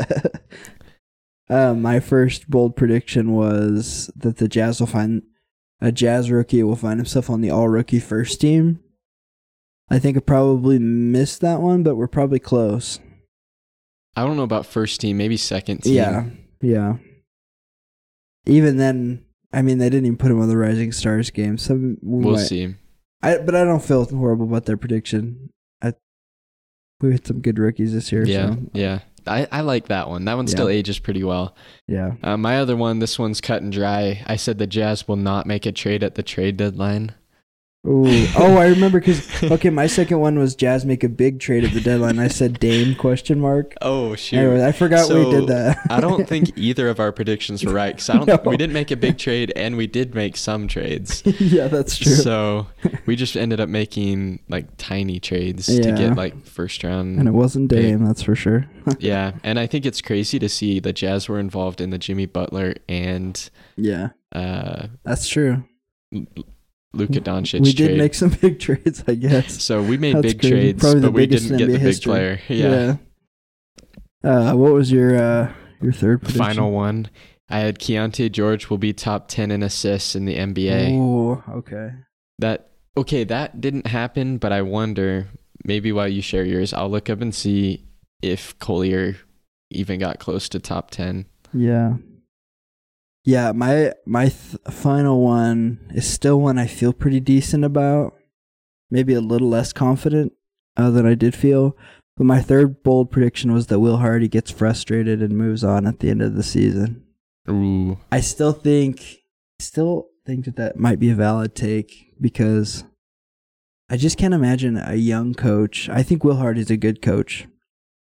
[SPEAKER 2] uh, my first bold prediction was that the Jazz will find a Jazz rookie will find himself on the All Rookie first team. I think I probably missed that one, but we're probably close.
[SPEAKER 1] I don't know about first team, maybe second team.
[SPEAKER 2] Yeah, yeah. Even then, I mean, they didn't even put him on the Rising Stars game, so we
[SPEAKER 1] We'll
[SPEAKER 2] might-
[SPEAKER 1] see.
[SPEAKER 2] I but I don't feel horrible about their prediction. I we had some good rookies this year.
[SPEAKER 1] Yeah,
[SPEAKER 2] so,
[SPEAKER 1] yeah. I, I like that one. That one
[SPEAKER 2] Yeah.
[SPEAKER 1] still ages pretty well.
[SPEAKER 2] yeah.
[SPEAKER 1] Uh, my other one, this one's cut and dry. I said the Jazz will not make a trade at the trade deadline.
[SPEAKER 2] Ooh. Oh, I remember because okay, my second one was Jazz make a big trade at the deadline. I said Dame question mark.
[SPEAKER 1] Oh shoot!
[SPEAKER 2] Anyway, I forgot we
[SPEAKER 1] So,
[SPEAKER 2] did that.
[SPEAKER 1] I don't think either of our predictions were right because I don't.
[SPEAKER 2] No.
[SPEAKER 1] We didn't make a big trade, and we did make some trades.
[SPEAKER 2] Yeah, that's true.
[SPEAKER 1] So we just ended up making like tiny trades to
[SPEAKER 2] Yeah.
[SPEAKER 1] get like first round.
[SPEAKER 2] and it wasn't
[SPEAKER 1] Big.
[SPEAKER 2] Dame, that's for sure.
[SPEAKER 1] Yeah, and I think it's crazy to see the Jazz were involved in the Jimmy Butler and
[SPEAKER 2] Yeah,
[SPEAKER 1] uh,
[SPEAKER 2] that's true.
[SPEAKER 1] Luka Doncic
[SPEAKER 2] we
[SPEAKER 1] trade.
[SPEAKER 2] did make some big trades, I guess.
[SPEAKER 1] so we made
[SPEAKER 2] That's
[SPEAKER 1] big
[SPEAKER 2] crazy.
[SPEAKER 1] trades,
[SPEAKER 2] Probably the
[SPEAKER 1] but we
[SPEAKER 2] biggest
[SPEAKER 1] didn't
[SPEAKER 2] in
[SPEAKER 1] get
[SPEAKER 2] N B A
[SPEAKER 1] the big
[SPEAKER 2] history.
[SPEAKER 1] player. Yeah.
[SPEAKER 2] Yeah. Uh, what was your uh, your third prediction?
[SPEAKER 1] Final one. I had Keontae George will be top ten in assists in the N B A.
[SPEAKER 2] Ooh, okay.
[SPEAKER 1] That okay, that didn't happen, but I wonder maybe while you share yours, I'll look up and see if Collier even got close to top ten.
[SPEAKER 2] Yeah. Yeah, my my th- final one is still one I feel pretty decent about. Maybe a little less confident uh, than I did feel. But my third bold prediction was that Will Hardy gets frustrated and moves on at the end of the season.
[SPEAKER 1] Ooh.
[SPEAKER 2] I still think, still think that that might be a valid take because I just can't imagine a young coach. I think Will Hardy's a good coach,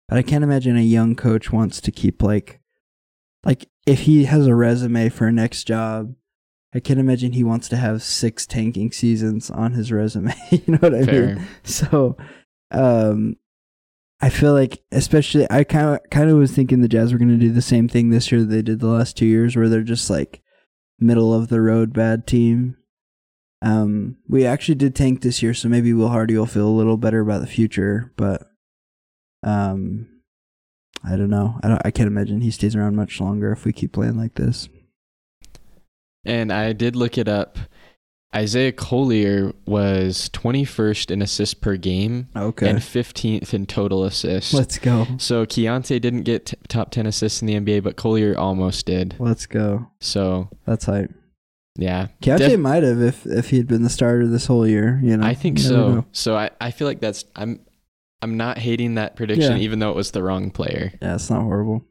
[SPEAKER 2] But I can't imagine a young coach wants to keep like, like if he has a resume for a next job, I can't imagine he wants to have six tanking seasons on his resume. You know what I
[SPEAKER 1] Fair.
[SPEAKER 2] mean? So, um, I feel like, especially, I kind of kind of was thinking the Jazz were going to do the same thing this year that they did the last two years, where they're just like middle of the road bad team. Um, we actually did tank this year, so maybe Will Hardy will feel a little better about the future, but. Um, I don't know. I don't. I can't imagine he stays around much longer if we keep playing like this.
[SPEAKER 1] And I did look it up. Isaiah Collier was twenty-first in assists per game
[SPEAKER 2] Okay.
[SPEAKER 1] and fifteenth in total assists.
[SPEAKER 2] Let's go.
[SPEAKER 1] So Keontae didn't get t- top ten assists in the N B A, but Collier almost did.
[SPEAKER 2] Let's go.
[SPEAKER 1] So
[SPEAKER 2] That's hype.
[SPEAKER 1] yeah,
[SPEAKER 2] Keontae
[SPEAKER 1] Def-
[SPEAKER 2] might have if if he had been the starter this whole year. You know,
[SPEAKER 1] I think
[SPEAKER 2] You never
[SPEAKER 1] so.
[SPEAKER 2] know.
[SPEAKER 1] So I, I feel like that's I'm I'm not hating that prediction,
[SPEAKER 2] Yeah.
[SPEAKER 1] even though it was the wrong player.
[SPEAKER 2] Yeah, it's not horrible.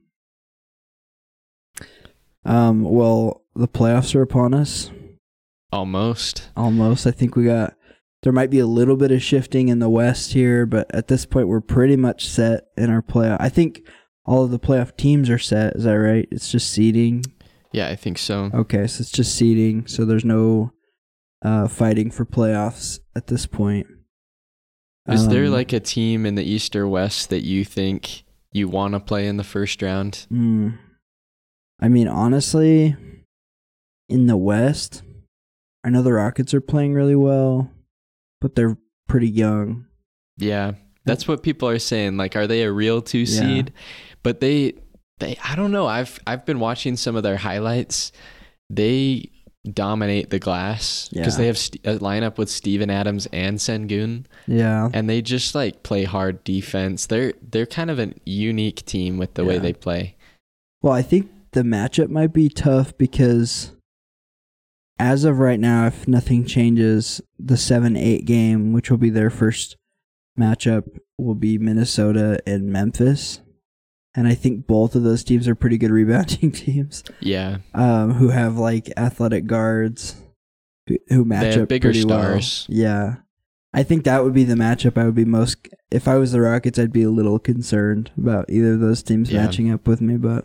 [SPEAKER 2] Um. Well, the playoffs are upon us.
[SPEAKER 1] Almost.
[SPEAKER 2] Almost. I think we got. There might be a little bit of shifting in the West here, but at this point, we're pretty much set in our playoff. I think all of the playoff teams are set. Is that right? It's just seeding.
[SPEAKER 1] Yeah, I think so.
[SPEAKER 2] Okay, so it's just seeding. So there's no uh, fighting for playoffs at this point.
[SPEAKER 1] Is there
[SPEAKER 2] Um,
[SPEAKER 1] like a team in the East or West that you think you want to play in the first round?
[SPEAKER 2] Mm, I mean, honestly, in the West, I know the Rockets are playing really well, but they're pretty young.
[SPEAKER 1] Yeah, that's what people are saying. Like, are they a real two
[SPEAKER 2] Yeah.
[SPEAKER 1] seed? But they, they, I don't know. I've I've been watching some of their highlights. They dominate the glass because
[SPEAKER 2] Yeah.
[SPEAKER 1] they have st- a lineup with Steven Adams and Sengun,
[SPEAKER 2] Yeah.
[SPEAKER 1] and they just like play hard defense. They're they're kind of a unique team with the way
[SPEAKER 2] Yeah.
[SPEAKER 1] they play.
[SPEAKER 2] Well, I think the matchup might be tough because as of right now, if nothing changes, the seven eight game, which will be their first matchup, will be Minnesota and Memphis. And I think both of those teams are pretty good rebounding teams.
[SPEAKER 1] Yeah,
[SPEAKER 2] Um, who have like athletic guards who, who match
[SPEAKER 1] have
[SPEAKER 2] up
[SPEAKER 1] bigger
[SPEAKER 2] pretty
[SPEAKER 1] stars.
[SPEAKER 2] well. Yeah, I think that would be the matchup I would be most. If I was the Rockets, I'd be a little concerned about either of those teams
[SPEAKER 1] Yeah.
[SPEAKER 2] matching up with me. But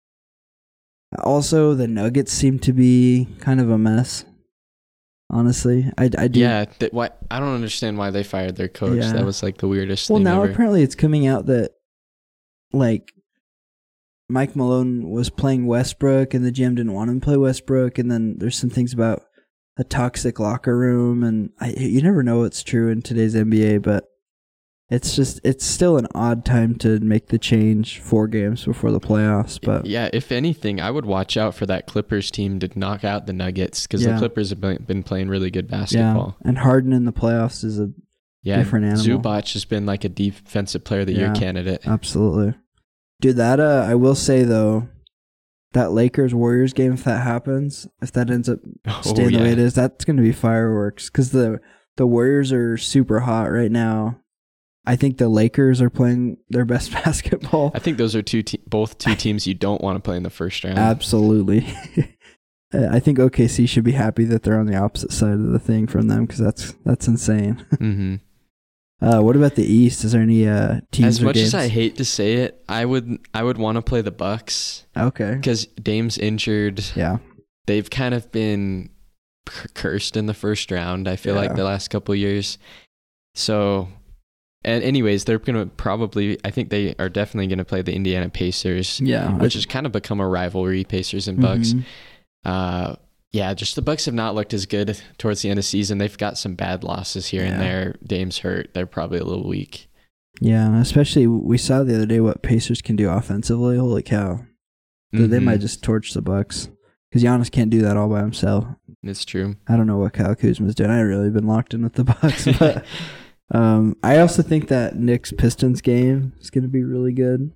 [SPEAKER 2] also, the Nuggets seem to be kind of a mess. Honestly, I, I do.
[SPEAKER 1] yeah. Th- why, I don't understand why they fired their coach.
[SPEAKER 2] Yeah.
[SPEAKER 1] That was like the weirdest
[SPEAKER 2] Well,
[SPEAKER 1] thing
[SPEAKER 2] now
[SPEAKER 1] ever.
[SPEAKER 2] apparently it's coming out that like Mike Malone was playing Westbrook and the G M didn't want him to play Westbrook, and then there's some things about a toxic locker room, and I, you never know what's true in today's N B A, but it's just it's still an odd time to make the change four games before the playoffs. But
[SPEAKER 1] yeah, if anything, I would watch out for that Clippers team to knock out the Nuggets because
[SPEAKER 2] Yeah.
[SPEAKER 1] the Clippers have been been playing really good
[SPEAKER 2] yeah,
[SPEAKER 1] basketball.
[SPEAKER 2] and Harden in the playoffs is a
[SPEAKER 1] Yeah,
[SPEAKER 2] different animal.
[SPEAKER 1] Zubac has been like a defensive player of the
[SPEAKER 2] Yeah.
[SPEAKER 1] year candidate.
[SPEAKER 2] Absolutely. Dude, that uh I will say though, that Lakers Warriors game, if that happens, if that ends up
[SPEAKER 1] Oh,
[SPEAKER 2] staying the way
[SPEAKER 1] yeah.
[SPEAKER 2] it is, that's gonna be fireworks. Cause the the Warriors are super hot right now. I think the Lakers are playing their best basketball.
[SPEAKER 1] I think those are two te- both two teams you don't want to play in the first round.
[SPEAKER 2] Absolutely. I think O K C should be happy that they're on the opposite side of the thing from them, because that's that's insane.
[SPEAKER 1] Mm-hmm.
[SPEAKER 2] Uh, what about the East? Is there any uh, teams
[SPEAKER 1] As
[SPEAKER 2] or
[SPEAKER 1] much
[SPEAKER 2] games?
[SPEAKER 1] as I hate to say it, I would I would want to play the Bucks
[SPEAKER 2] Okay.
[SPEAKER 1] because Dame's injured.
[SPEAKER 2] Yeah.
[SPEAKER 1] They've kind of been c- cursed in the first round. I feel
[SPEAKER 2] Yeah.
[SPEAKER 1] like the last couple of years. So, and anyways, they're gonna probably. I think they are definitely gonna play the Indiana Pacers,
[SPEAKER 2] Yeah.
[SPEAKER 1] which has kind of become a rivalry. Pacers and Bucks.
[SPEAKER 2] Mhm.
[SPEAKER 1] Uh, yeah, just the Bucks have not looked as good towards the end of the season. They've got some bad losses here
[SPEAKER 2] Yeah.
[SPEAKER 1] and there. Dame's hurt. They're probably a little weak.
[SPEAKER 2] Yeah, especially we saw the other day what Pacers can do offensively. Holy cow. They- They
[SPEAKER 1] Mhm.
[SPEAKER 2] might just torch the Bucks, because Giannis can't do that all by himself.
[SPEAKER 1] It's true.
[SPEAKER 2] I don't know what Kyle Kuzma's doing. I really been locked in with the Bucks, but um, I also think that Knicks Pistons game is going to be really good.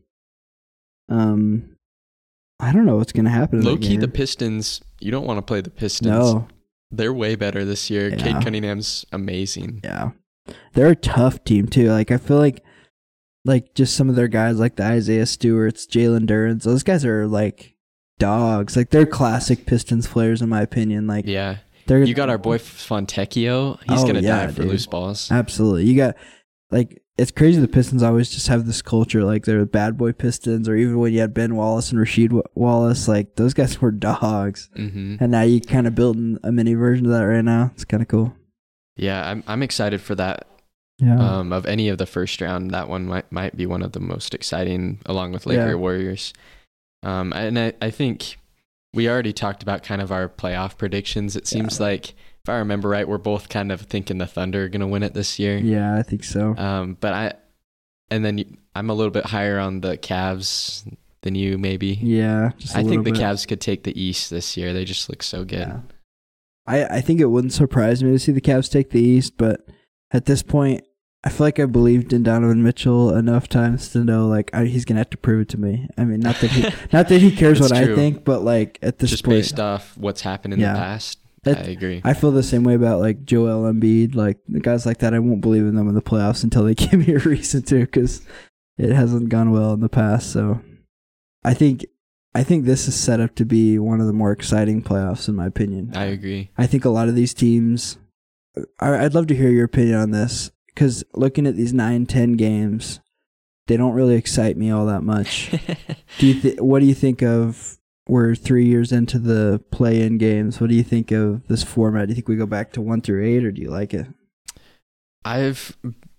[SPEAKER 2] Um, I don't know what's going to happen. in
[SPEAKER 1] Low
[SPEAKER 2] that
[SPEAKER 1] key,
[SPEAKER 2] game.
[SPEAKER 1] the Pistons. You don't want to play the Pistons.
[SPEAKER 2] no,
[SPEAKER 1] They're way better this year.
[SPEAKER 2] Yeah.
[SPEAKER 1] Cade Cunningham's amazing.
[SPEAKER 2] yeah, they're a tough team too. Like I feel like, like just some of their guys, like the Isaiah Stewarts, Jalen Durans, those guys are like dogs. Like they're classic Pistons players in my opinion. Like
[SPEAKER 1] Yeah.
[SPEAKER 2] they're
[SPEAKER 1] You got our boy Fontecchio. He's
[SPEAKER 2] Oh,
[SPEAKER 1] going to
[SPEAKER 2] yeah,
[SPEAKER 1] die for
[SPEAKER 2] dude.
[SPEAKER 1] loose balls.
[SPEAKER 2] Absolutely. You got like it's crazy. The Pistons always just have this culture, like they're the bad boy Pistons, or even when you had Ben Wallace and Rasheed Wallace, like those guys were dogs.
[SPEAKER 1] Mm-hmm.
[SPEAKER 2] And now you kind of building a mini version of that right now. It's kind of cool.
[SPEAKER 1] Yeah, I'm I'm excited for that.
[SPEAKER 2] Yeah.
[SPEAKER 1] Um, of any of the first round, that one might might be one of the most exciting, along with Laker
[SPEAKER 2] Yeah.
[SPEAKER 1] Warriors. Um, and I, I think we already talked about kind of our playoff predictions. It seems
[SPEAKER 2] Yeah.
[SPEAKER 1] like, if I remember right, we're both kind of thinking the Thunder are going to win it this year.
[SPEAKER 2] Yeah, I think so.
[SPEAKER 1] Um, but I, and then you, I'm a little bit higher on the Cavs than you, maybe.
[SPEAKER 2] Yeah. Just a
[SPEAKER 1] I think the
[SPEAKER 2] little bit.
[SPEAKER 1] Cavs could take the East this year. They just look so good.
[SPEAKER 2] Yeah. I, I think it wouldn't surprise me to see the Cavs take the East, but at this point, I feel like I believed in Donovan Mitchell enough times to know, like, I, he's gonna have to prove it to me. I mean, not that he, not that he cares
[SPEAKER 1] It's
[SPEAKER 2] what
[SPEAKER 1] true.
[SPEAKER 2] I think, but like at this
[SPEAKER 1] Just
[SPEAKER 2] point,
[SPEAKER 1] based off what's happened in
[SPEAKER 2] Yeah.
[SPEAKER 1] the past,
[SPEAKER 2] That-
[SPEAKER 1] I agree.
[SPEAKER 2] I feel the same way about like Joel Embiid, like the guys like that. I won't believe in them in the playoffs until they give me a reason to, because it hasn't gone well in the past. So, I think, I think this is set up to be one of the more exciting playoffs, in my opinion.
[SPEAKER 1] I agree.
[SPEAKER 2] I think a lot of these teams, I, I'd love to hear your opinion on this, because looking at these nine, ten games, they don't really excite me all that much. do you th- What do you think of, we're three years into the play-in games, what do you think of this format? Do you think we go back to one through eight, or do you like it?
[SPEAKER 1] I've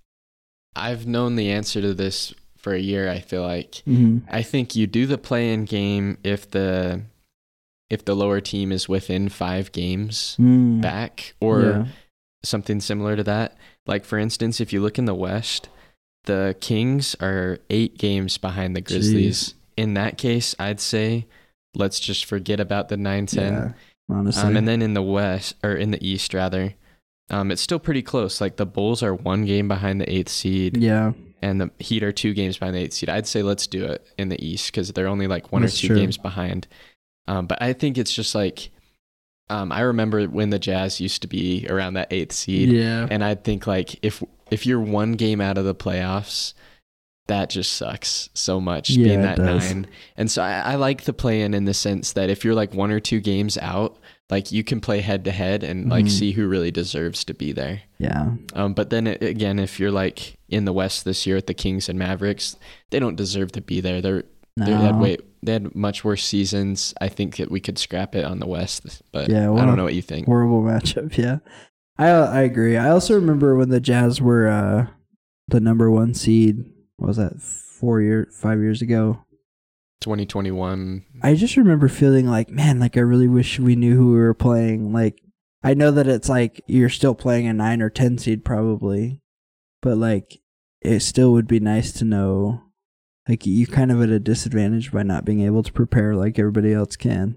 [SPEAKER 1] I've known the answer to this for a year, I feel like.
[SPEAKER 2] Mm-hmm.
[SPEAKER 1] I think you do the play-in game if the if the lower team is within five games
[SPEAKER 2] Mm.
[SPEAKER 1] back, or
[SPEAKER 2] Yeah.
[SPEAKER 1] something similar to that. Like, for instance, if you look in the West, the Kings are eight games behind the Grizzlies. In that case, I'd say let's just forget about the nine ten.
[SPEAKER 2] Yeah, honestly.
[SPEAKER 1] Um, and then in the West, or in the East rather, um, it's still pretty close. Like, the Bulls are one game behind the eighth seed,
[SPEAKER 2] yeah,
[SPEAKER 1] and the Heat are two games behind the eighth seed. I'd say let's do it in the East because they're only like one
[SPEAKER 2] That's
[SPEAKER 1] or two
[SPEAKER 2] true.
[SPEAKER 1] games behind. Um, but I think it's just like, um, I remember when the Jazz used to be around that eighth seed,
[SPEAKER 2] yeah,
[SPEAKER 1] and I think like if if you're one game out of the playoffs, that just sucks so much,
[SPEAKER 2] Yeah,
[SPEAKER 1] being
[SPEAKER 2] it
[SPEAKER 1] that
[SPEAKER 2] does.
[SPEAKER 1] nine. And so I, I like the play in in the sense that if you're like one or two games out, like you can play head to head and like
[SPEAKER 2] Mhm.
[SPEAKER 1] see who really deserves to be there.
[SPEAKER 2] yeah.
[SPEAKER 1] Um, but then it, again, if you're like in the West this year at the Kings and Mavericks, they don't deserve to be there. They're
[SPEAKER 2] No.
[SPEAKER 1] they had way they had much worse seasons. I think that we could scrap it on the West, but
[SPEAKER 2] Yeah,
[SPEAKER 1] I
[SPEAKER 2] well,
[SPEAKER 1] don't know what you think.
[SPEAKER 2] Horrible matchup. Yeah, I I agree. I also remember when the Jazz were uh, the number one seed. What was that, four year, five years ago?
[SPEAKER 1] twenty twenty-one.
[SPEAKER 2] I just remember feeling like, man, like I really wish we knew who we were playing. Like, I know that it's like you're still playing a nine or ten seed probably, but like it still would be nice to know. Like, you kind of at a disadvantage by not being able to prepare like everybody else can.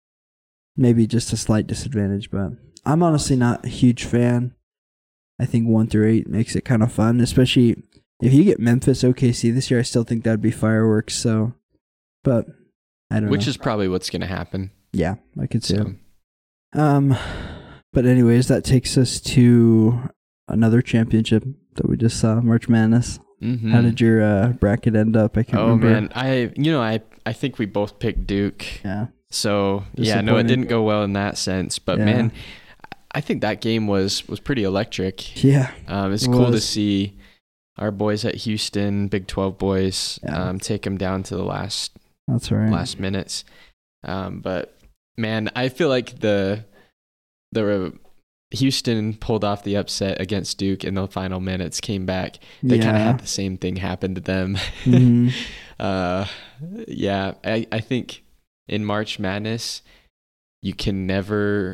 [SPEAKER 2] Maybe just a slight disadvantage, but I'm honestly not a huge fan. I think one through eight makes it kind of fun, especially if you get Memphis O K C this year. I still think that'd be fireworks. So, but I don't
[SPEAKER 1] Which
[SPEAKER 2] know.
[SPEAKER 1] is probably what's going to happen.
[SPEAKER 2] Yeah, I could see
[SPEAKER 1] So,
[SPEAKER 2] it. Um, but anyways, that takes us to another championship that we just saw, March Madness.
[SPEAKER 1] mhm.
[SPEAKER 2] How did your uh, bracket end up? I can't
[SPEAKER 1] Oh
[SPEAKER 2] remember.
[SPEAKER 1] man, I you know I I think we both picked Duke.
[SPEAKER 2] Yeah.
[SPEAKER 1] So yeah, no, it
[SPEAKER 2] Disappointing.
[SPEAKER 1] didn't go well in that sense. But
[SPEAKER 2] Yeah.
[SPEAKER 1] man, I think that game was was pretty electric.
[SPEAKER 2] Yeah.
[SPEAKER 1] Um, it's
[SPEAKER 2] It
[SPEAKER 1] cool to
[SPEAKER 2] was.
[SPEAKER 1] see our boys at Houston, Big twelve boys,
[SPEAKER 2] Yeah.
[SPEAKER 1] um, take them down to the last
[SPEAKER 2] That's right.
[SPEAKER 1] last minutes. Um, but man, I feel like the the Houston pulled off the upset against Duke in the final minutes, came back. They
[SPEAKER 2] yeah.
[SPEAKER 1] kind of had the same thing happen to them.
[SPEAKER 2] Mhm.
[SPEAKER 1] uh, yeah, I, I think in March Madness, you can never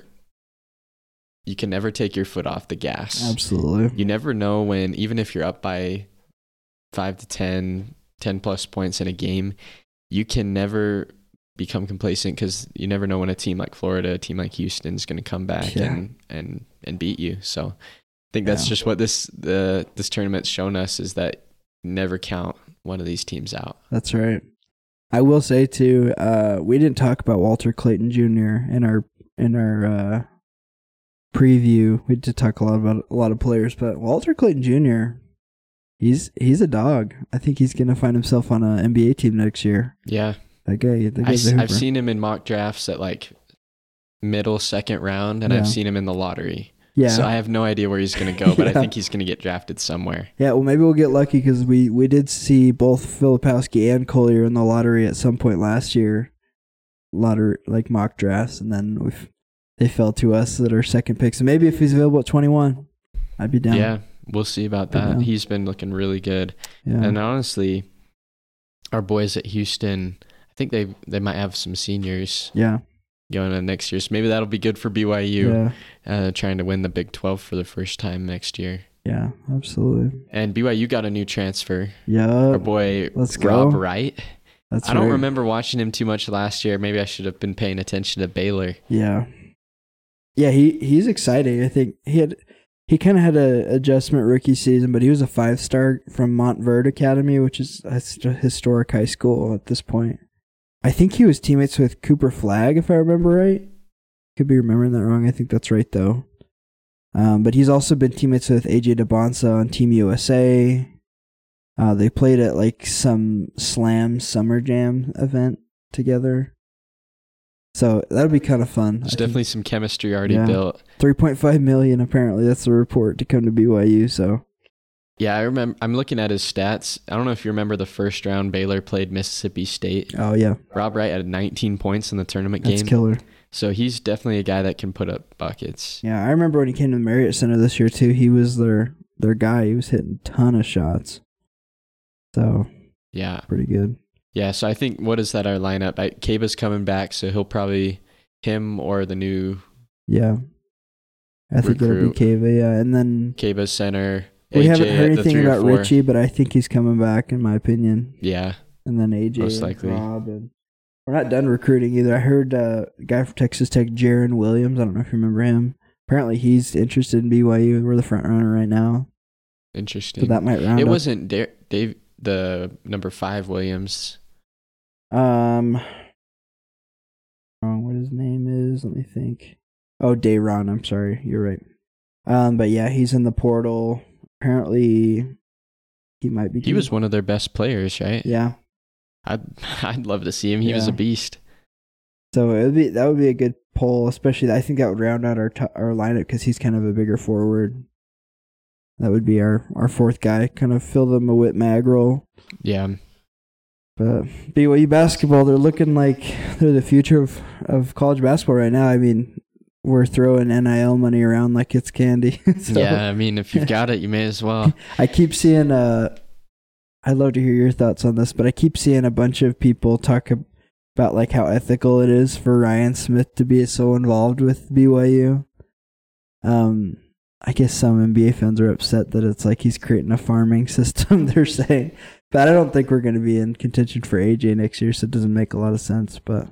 [SPEAKER 1] you can never take your foot off the gas.
[SPEAKER 2] Absolutely.
[SPEAKER 1] You never know when, even if you're up by five to ten, ten plus points in a game, you can never become complacent because you never know when a team like Florida, a team like Houston is going to come back
[SPEAKER 2] Yeah.
[SPEAKER 1] and, and, and beat you. So I think that's
[SPEAKER 2] Yeah.
[SPEAKER 1] just what this, the, this tournament's shown us, is that never count one of these teams out.
[SPEAKER 2] That's right. I will say too, uh, we didn't talk about Walter Clayton Junior in our in our uh, preview. We did talk a lot about a lot of players, but Walter Clayton Junior, he's he's a dog. I think he's gonna find himself on an N B A team next year.
[SPEAKER 1] Yeah.
[SPEAKER 2] That guy, that
[SPEAKER 1] I,
[SPEAKER 2] guy's a
[SPEAKER 1] have
[SPEAKER 2] hooper.
[SPEAKER 1] seen him in mock drafts at like middle second round, and
[SPEAKER 2] Yeah.
[SPEAKER 1] I've seen him in the lottery.
[SPEAKER 2] Yeah.
[SPEAKER 1] So I have no idea where he's going to go, but
[SPEAKER 2] Yeah.
[SPEAKER 1] I think he's going to get drafted somewhere.
[SPEAKER 2] Yeah, well, maybe we'll get lucky because we, we did see both Filipowski and Collier in the lottery at some point last year. Lottery, like mock drafts, and then we they fell to us at our second pick. So maybe if he's available at twenty-one, I'd be down.
[SPEAKER 1] Yeah, we'll see about that.
[SPEAKER 2] Yeah.
[SPEAKER 1] He's been looking really good.
[SPEAKER 2] Yeah.
[SPEAKER 1] And honestly, our boys at Houston, I think they they might have some seniors
[SPEAKER 2] Yeah.
[SPEAKER 1] going into next year. So maybe that'll be good for B Y U,
[SPEAKER 2] Yeah.
[SPEAKER 1] uh, trying to win the Big twelve for the first time next year.
[SPEAKER 2] Yeah, absolutely.
[SPEAKER 1] And B Y U got a new transfer.
[SPEAKER 2] Yeah.
[SPEAKER 1] Our boy
[SPEAKER 2] Let's
[SPEAKER 1] Rob
[SPEAKER 2] go.
[SPEAKER 1] Wright.
[SPEAKER 2] That's
[SPEAKER 1] I don't
[SPEAKER 2] right.
[SPEAKER 1] remember watching him too much last year. Maybe I should have been paying attention to Baylor.
[SPEAKER 2] Yeah. Yeah, he, he's exciting. I think he had he kind of had a adjustment rookie season, but he was a five star from Montverde Academy, which is a st- historic high school at this point. I think he was teammates with Cooper Flagg, if I remember right. Could be remembering that wrong. I think that's right though. Um, but he's also been teammates with A J DeBonsa on Team U S A. Uh, they played at like some Slam Summer Jam event together. So that'll be kind of fun.
[SPEAKER 1] There's
[SPEAKER 2] I
[SPEAKER 1] definitely
[SPEAKER 2] think.
[SPEAKER 1] some chemistry already
[SPEAKER 2] Yeah.
[SPEAKER 1] built.
[SPEAKER 2] three point five million apparently. That's the report to come to B Y U. So
[SPEAKER 1] Yeah, I remember. I'm looking at his stats. I don't know if you remember the first round Baylor played Mississippi State.
[SPEAKER 2] oh yeah,
[SPEAKER 1] Rob Wright had nineteen points in the tournament
[SPEAKER 2] that's
[SPEAKER 1] game.
[SPEAKER 2] killer.
[SPEAKER 1] So he's definitely a guy that can put up buckets.
[SPEAKER 2] Yeah, I remember when he came to the Marriott Center this year too. He was their their guy. He was hitting a ton of shots. So
[SPEAKER 1] Yeah.
[SPEAKER 2] pretty good.
[SPEAKER 1] Yeah, so I think, what is that, our lineup? I, Kaba's coming back, so he'll probably, him or the new
[SPEAKER 2] Yeah, I think it'll be
[SPEAKER 1] Recruit.
[SPEAKER 2] Kava. Yeah, and then
[SPEAKER 1] Kaba center.
[SPEAKER 2] we
[SPEAKER 1] A J
[SPEAKER 2] haven't heard
[SPEAKER 1] at the
[SPEAKER 2] anything
[SPEAKER 1] three or
[SPEAKER 2] about
[SPEAKER 1] four.
[SPEAKER 2] Richie, but I think he's coming back in my opinion.
[SPEAKER 1] Yeah.
[SPEAKER 2] And then A J
[SPEAKER 1] Most
[SPEAKER 2] and
[SPEAKER 1] likely.
[SPEAKER 2] Rob, and we're not done recruiting either. I heard uh, a guy from Texas Tech, Jaron Williams. I don't know if you remember him. Apparently, he's interested in B Y U. We're the front runner right now,
[SPEAKER 1] Interesting.
[SPEAKER 2] so that might round
[SPEAKER 1] it
[SPEAKER 2] up.
[SPEAKER 1] wasn't Dar- Dave, the number five Williams.
[SPEAKER 2] Um, wrong what his name is. Let me think. Oh, Dayron. I'm sorry. You're right. Um, but yeah, he's in the portal. Apparently, he might be.
[SPEAKER 1] He was one of their best players, right?
[SPEAKER 2] Yeah.
[SPEAKER 1] I'd I'd love to see him. He was
[SPEAKER 2] Yeah.
[SPEAKER 1] a beast.
[SPEAKER 2] So it would be that would be a good poll, especially I think that would round out our t- our lineup because he's kind of a bigger forward. That would be our, our fourth guy, kind of fill the Mawit Mag role.
[SPEAKER 1] Yeah.
[SPEAKER 2] But B Y U basketball, they're looking like they're the future of, of college basketball right now. I mean, we're throwing N I L money around like it's candy. So
[SPEAKER 1] Yeah, I mean, if you've got it, you may as well.
[SPEAKER 2] I keep seeing, uh, I'd love to hear your thoughts on this, but I keep seeing a bunch of people talk about like how ethical it is for Ryan Smith to be so involved with B Y U. Um, I guess some N B A fans are upset that it's like he's creating a farming system, they're saying. But I don't think we're going to be in contention for A J next year, so it doesn't make a lot of sense. But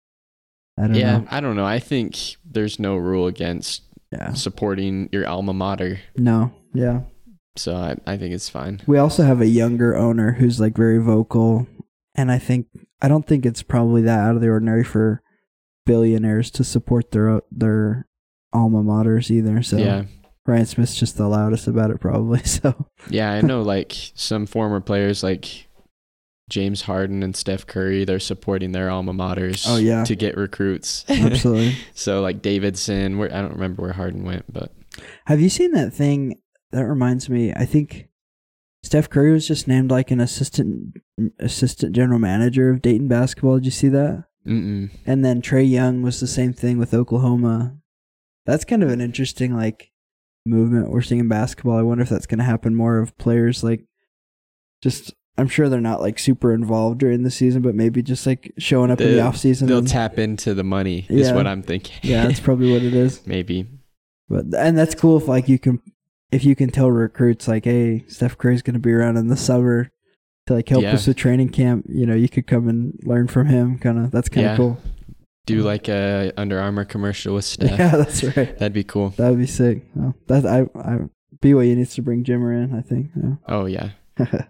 [SPEAKER 2] I don't
[SPEAKER 1] Yeah,
[SPEAKER 2] know.
[SPEAKER 1] I don't know. I think there's no rule against
[SPEAKER 2] Yeah.
[SPEAKER 1] supporting your alma mater.
[SPEAKER 2] No. Yeah.
[SPEAKER 1] So I, I think it's fine.
[SPEAKER 2] We also have a younger owner who's like very vocal, and I think I don't think it's probably that out of the ordinary for billionaires to support their their alma maters either. So
[SPEAKER 1] Yeah.
[SPEAKER 2] Ryan Smith's just the loudest about it probably. So
[SPEAKER 1] Yeah, I know like some former players like James Harden and Steph Curry, they're supporting their alma maters
[SPEAKER 2] Oh, yeah.
[SPEAKER 1] to get recruits.
[SPEAKER 2] absolutely.
[SPEAKER 1] So like Davidson, where I don't remember where Harden went, but
[SPEAKER 2] Have you seen that thing? That reminds me. I think Steph Curry was just named like an assistant assistant general manager of Dayton basketball. Did you see that?
[SPEAKER 1] mm-mm.
[SPEAKER 2] And then Trae Young was the same thing with Oklahoma. That's kind of an interesting like movement we're seeing in basketball. I wonder if that's going to happen more of players like just. I'm sure they're not like super involved during the season, but maybe just like showing up in the
[SPEAKER 1] They'll-
[SPEAKER 2] off season.
[SPEAKER 1] They'll
[SPEAKER 2] and,
[SPEAKER 1] tap into the money is
[SPEAKER 2] Yeah.
[SPEAKER 1] what I'm thinking.
[SPEAKER 2] yeah, that's probably what it is.
[SPEAKER 1] Maybe.
[SPEAKER 2] But and that's cool if like you can if you can tell recruits like, hey, Steph Curry's going to be around in the summer to like help
[SPEAKER 1] Yeah.
[SPEAKER 2] us with training camp. You know, you could come and learn from him. Kind of that's kind of
[SPEAKER 1] Yeah.
[SPEAKER 2] cool.
[SPEAKER 1] Do like a Under Armour commercial with Steph.
[SPEAKER 2] Yeah, that's right.
[SPEAKER 1] That'd be cool.
[SPEAKER 2] That would be sick. Oh, that I I B Y U needs to bring Jimmer in. I think.
[SPEAKER 1] Oh yeah.
[SPEAKER 2] Yeah.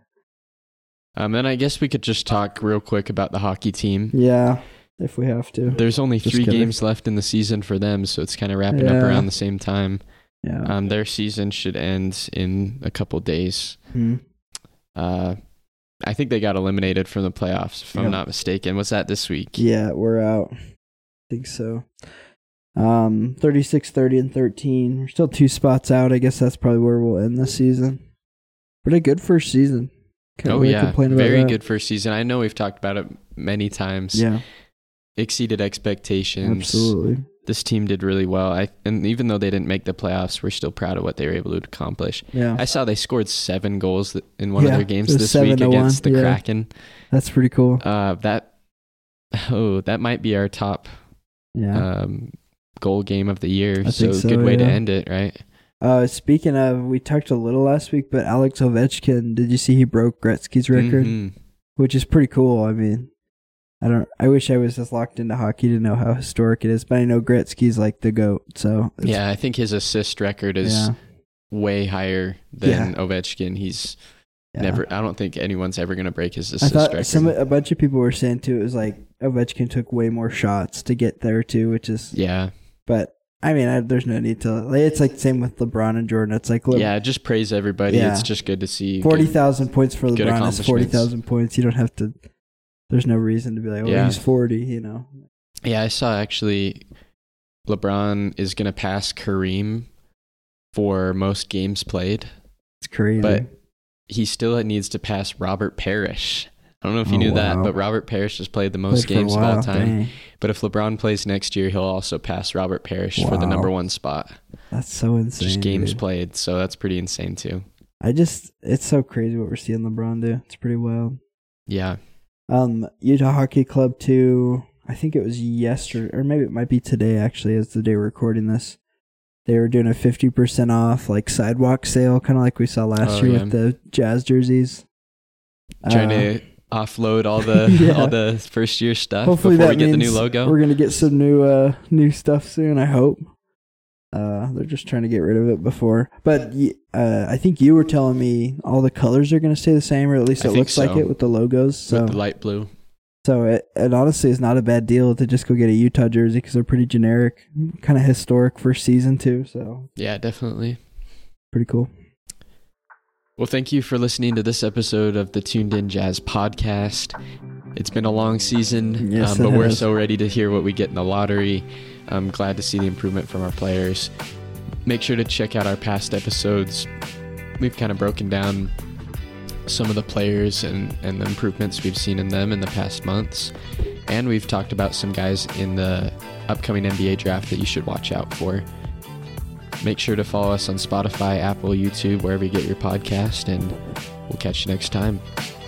[SPEAKER 1] Um, then I guess we could just talk real quick about the hockey team.
[SPEAKER 2] yeah, if we have to.
[SPEAKER 1] There's only
[SPEAKER 2] Just
[SPEAKER 1] three
[SPEAKER 2] kidding.
[SPEAKER 1] games left in the season for them, so it's kind of wrapping
[SPEAKER 2] Yeah.
[SPEAKER 1] up around the same time.
[SPEAKER 2] Yeah.
[SPEAKER 1] Um, their season should end in a couple days.
[SPEAKER 2] Hmm.
[SPEAKER 1] Uh, I think they got eliminated from the playoffs, if
[SPEAKER 2] Yep.
[SPEAKER 1] I'm not mistaken. Was that this week?
[SPEAKER 2] Yeah, we're out. I think so. Um, thirty-six, thirty, and thirteen. We're still two spots out. I guess that's probably where we'll end the season. But a good first season. Can't
[SPEAKER 1] oh,
[SPEAKER 2] really
[SPEAKER 1] yeah.
[SPEAKER 2] complain about
[SPEAKER 1] Very
[SPEAKER 2] that.
[SPEAKER 1] good first season. I know we've talked about it many times.
[SPEAKER 2] Yeah,
[SPEAKER 1] Exceeded expectations.
[SPEAKER 2] absolutely.
[SPEAKER 1] This team did really well. I And even though they didn't make the playoffs, we're still proud of what they were able to accomplish.
[SPEAKER 2] Yeah,
[SPEAKER 1] I saw they scored seven goals in one
[SPEAKER 2] Yeah,
[SPEAKER 1] of their games
[SPEAKER 2] it was
[SPEAKER 1] this
[SPEAKER 2] seven
[SPEAKER 1] week
[SPEAKER 2] to one,
[SPEAKER 1] against the
[SPEAKER 2] yeah.
[SPEAKER 1] Kraken.
[SPEAKER 2] that's pretty cool.
[SPEAKER 1] Uh, that oh, that might be our top
[SPEAKER 2] Yeah.
[SPEAKER 1] um, goal game of the year.
[SPEAKER 2] I
[SPEAKER 1] So,
[SPEAKER 2] think so,
[SPEAKER 1] good way to
[SPEAKER 2] yeah.
[SPEAKER 1] end it, right?
[SPEAKER 2] Uh, speaking of, we talked a little last week, but Alex Ovechkin, did you see he broke Gretzky's record?
[SPEAKER 1] Mhm.
[SPEAKER 2] Which is pretty cool. I mean, I don't. I wish I was as locked into hockey to know how historic it is, but I know Gretzky's like the GOAT. So it's-
[SPEAKER 1] Yeah, I think his assist record is
[SPEAKER 2] yeah,
[SPEAKER 1] way higher than
[SPEAKER 2] Yeah.
[SPEAKER 1] Ovechkin. He's
[SPEAKER 2] yeah.
[SPEAKER 1] never. I don't think anyone's ever going to break his
[SPEAKER 2] I
[SPEAKER 1] assist
[SPEAKER 2] thought
[SPEAKER 1] record.
[SPEAKER 2] some a bunch of people were saying too. It was like Ovechkin took way more shots to get there too, which is.
[SPEAKER 1] yeah,
[SPEAKER 2] But I mean, I, there's no need to. Like, it's like same with LeBron and Jordan. It's like Le-
[SPEAKER 1] yeah. Just praise everybody.
[SPEAKER 2] Yeah.
[SPEAKER 1] It's just good to see.
[SPEAKER 2] forty
[SPEAKER 1] good-
[SPEAKER 2] thousand points for
[SPEAKER 1] good
[SPEAKER 2] LeBron is
[SPEAKER 1] accomplishments.
[SPEAKER 2] forty thousand points. You don't have to. There's no reason to be like, oh,
[SPEAKER 1] Yeah.
[SPEAKER 2] he's forty. You know.
[SPEAKER 1] Yeah, I saw actually. LeBron is going to pass Kareem for most games played,
[SPEAKER 2] It's crazy.
[SPEAKER 1] but he still needs to pass Robert Parrish. I don't know if you
[SPEAKER 2] Oh,
[SPEAKER 1] knew that,
[SPEAKER 2] wow.
[SPEAKER 1] but Robert Parrish has played the most
[SPEAKER 2] Played for a
[SPEAKER 1] games of all
[SPEAKER 2] while,
[SPEAKER 1] time.
[SPEAKER 2] dang.
[SPEAKER 1] But if LeBron plays next year, he'll also pass Robert Parrish for the
[SPEAKER 2] Wow.
[SPEAKER 1] number one spot.
[SPEAKER 2] That's so insane.
[SPEAKER 1] Just games
[SPEAKER 2] dude.
[SPEAKER 1] played, so that's pretty insane too.
[SPEAKER 2] I just, it's so crazy what we're seeing LeBron do. It's pretty wild.
[SPEAKER 1] Yeah.
[SPEAKER 2] Um, Utah Hockey Club too. I think it was yesterday, or maybe it might be today. Actually, as the day we're recording this, they were doing a fifty percent off like sidewalk sale, kind of like we saw last
[SPEAKER 1] Oh,
[SPEAKER 2] year
[SPEAKER 1] yeah.
[SPEAKER 2] with the Jazz jerseys.
[SPEAKER 1] Trying
[SPEAKER 2] Uh,
[SPEAKER 1] to offload all the
[SPEAKER 2] Yeah.
[SPEAKER 1] all the first year stuff
[SPEAKER 2] hopefully
[SPEAKER 1] before
[SPEAKER 2] that
[SPEAKER 1] we get the
[SPEAKER 2] means
[SPEAKER 1] new logo.
[SPEAKER 2] We're gonna get some new uh new stuff soon. I hope. Uh, they're just trying to get rid of it before. But y- uh, I think you were telling me all the colors are gonna stay the same, or at least
[SPEAKER 1] I
[SPEAKER 2] it
[SPEAKER 1] think
[SPEAKER 2] looks like
[SPEAKER 1] so.
[SPEAKER 2] it with the logos. So,
[SPEAKER 1] With the light blue.
[SPEAKER 2] so it, it honestly is not a bad deal to just go get a Utah jersey because they're pretty generic, kind of historic first season too. So
[SPEAKER 1] Yeah, definitely.
[SPEAKER 2] pretty cool.
[SPEAKER 1] Well, thank you for listening to this episode of the Tuned In Jazz podcast. It's been a long season,
[SPEAKER 2] Yes,
[SPEAKER 1] um, but
[SPEAKER 2] it
[SPEAKER 1] we're
[SPEAKER 2] has.
[SPEAKER 1] so ready to hear what we get in the lottery. I'm glad to see the improvement from our players. Make sure to check out our past episodes. We've kind of broken down some of the players and, and the improvements we've seen in them in the past months. And we've talked about some guys in the upcoming N B A draft that you should watch out for. Make sure to follow us on Spotify, Apple, YouTube, wherever you get your podcast, and we'll catch you next time.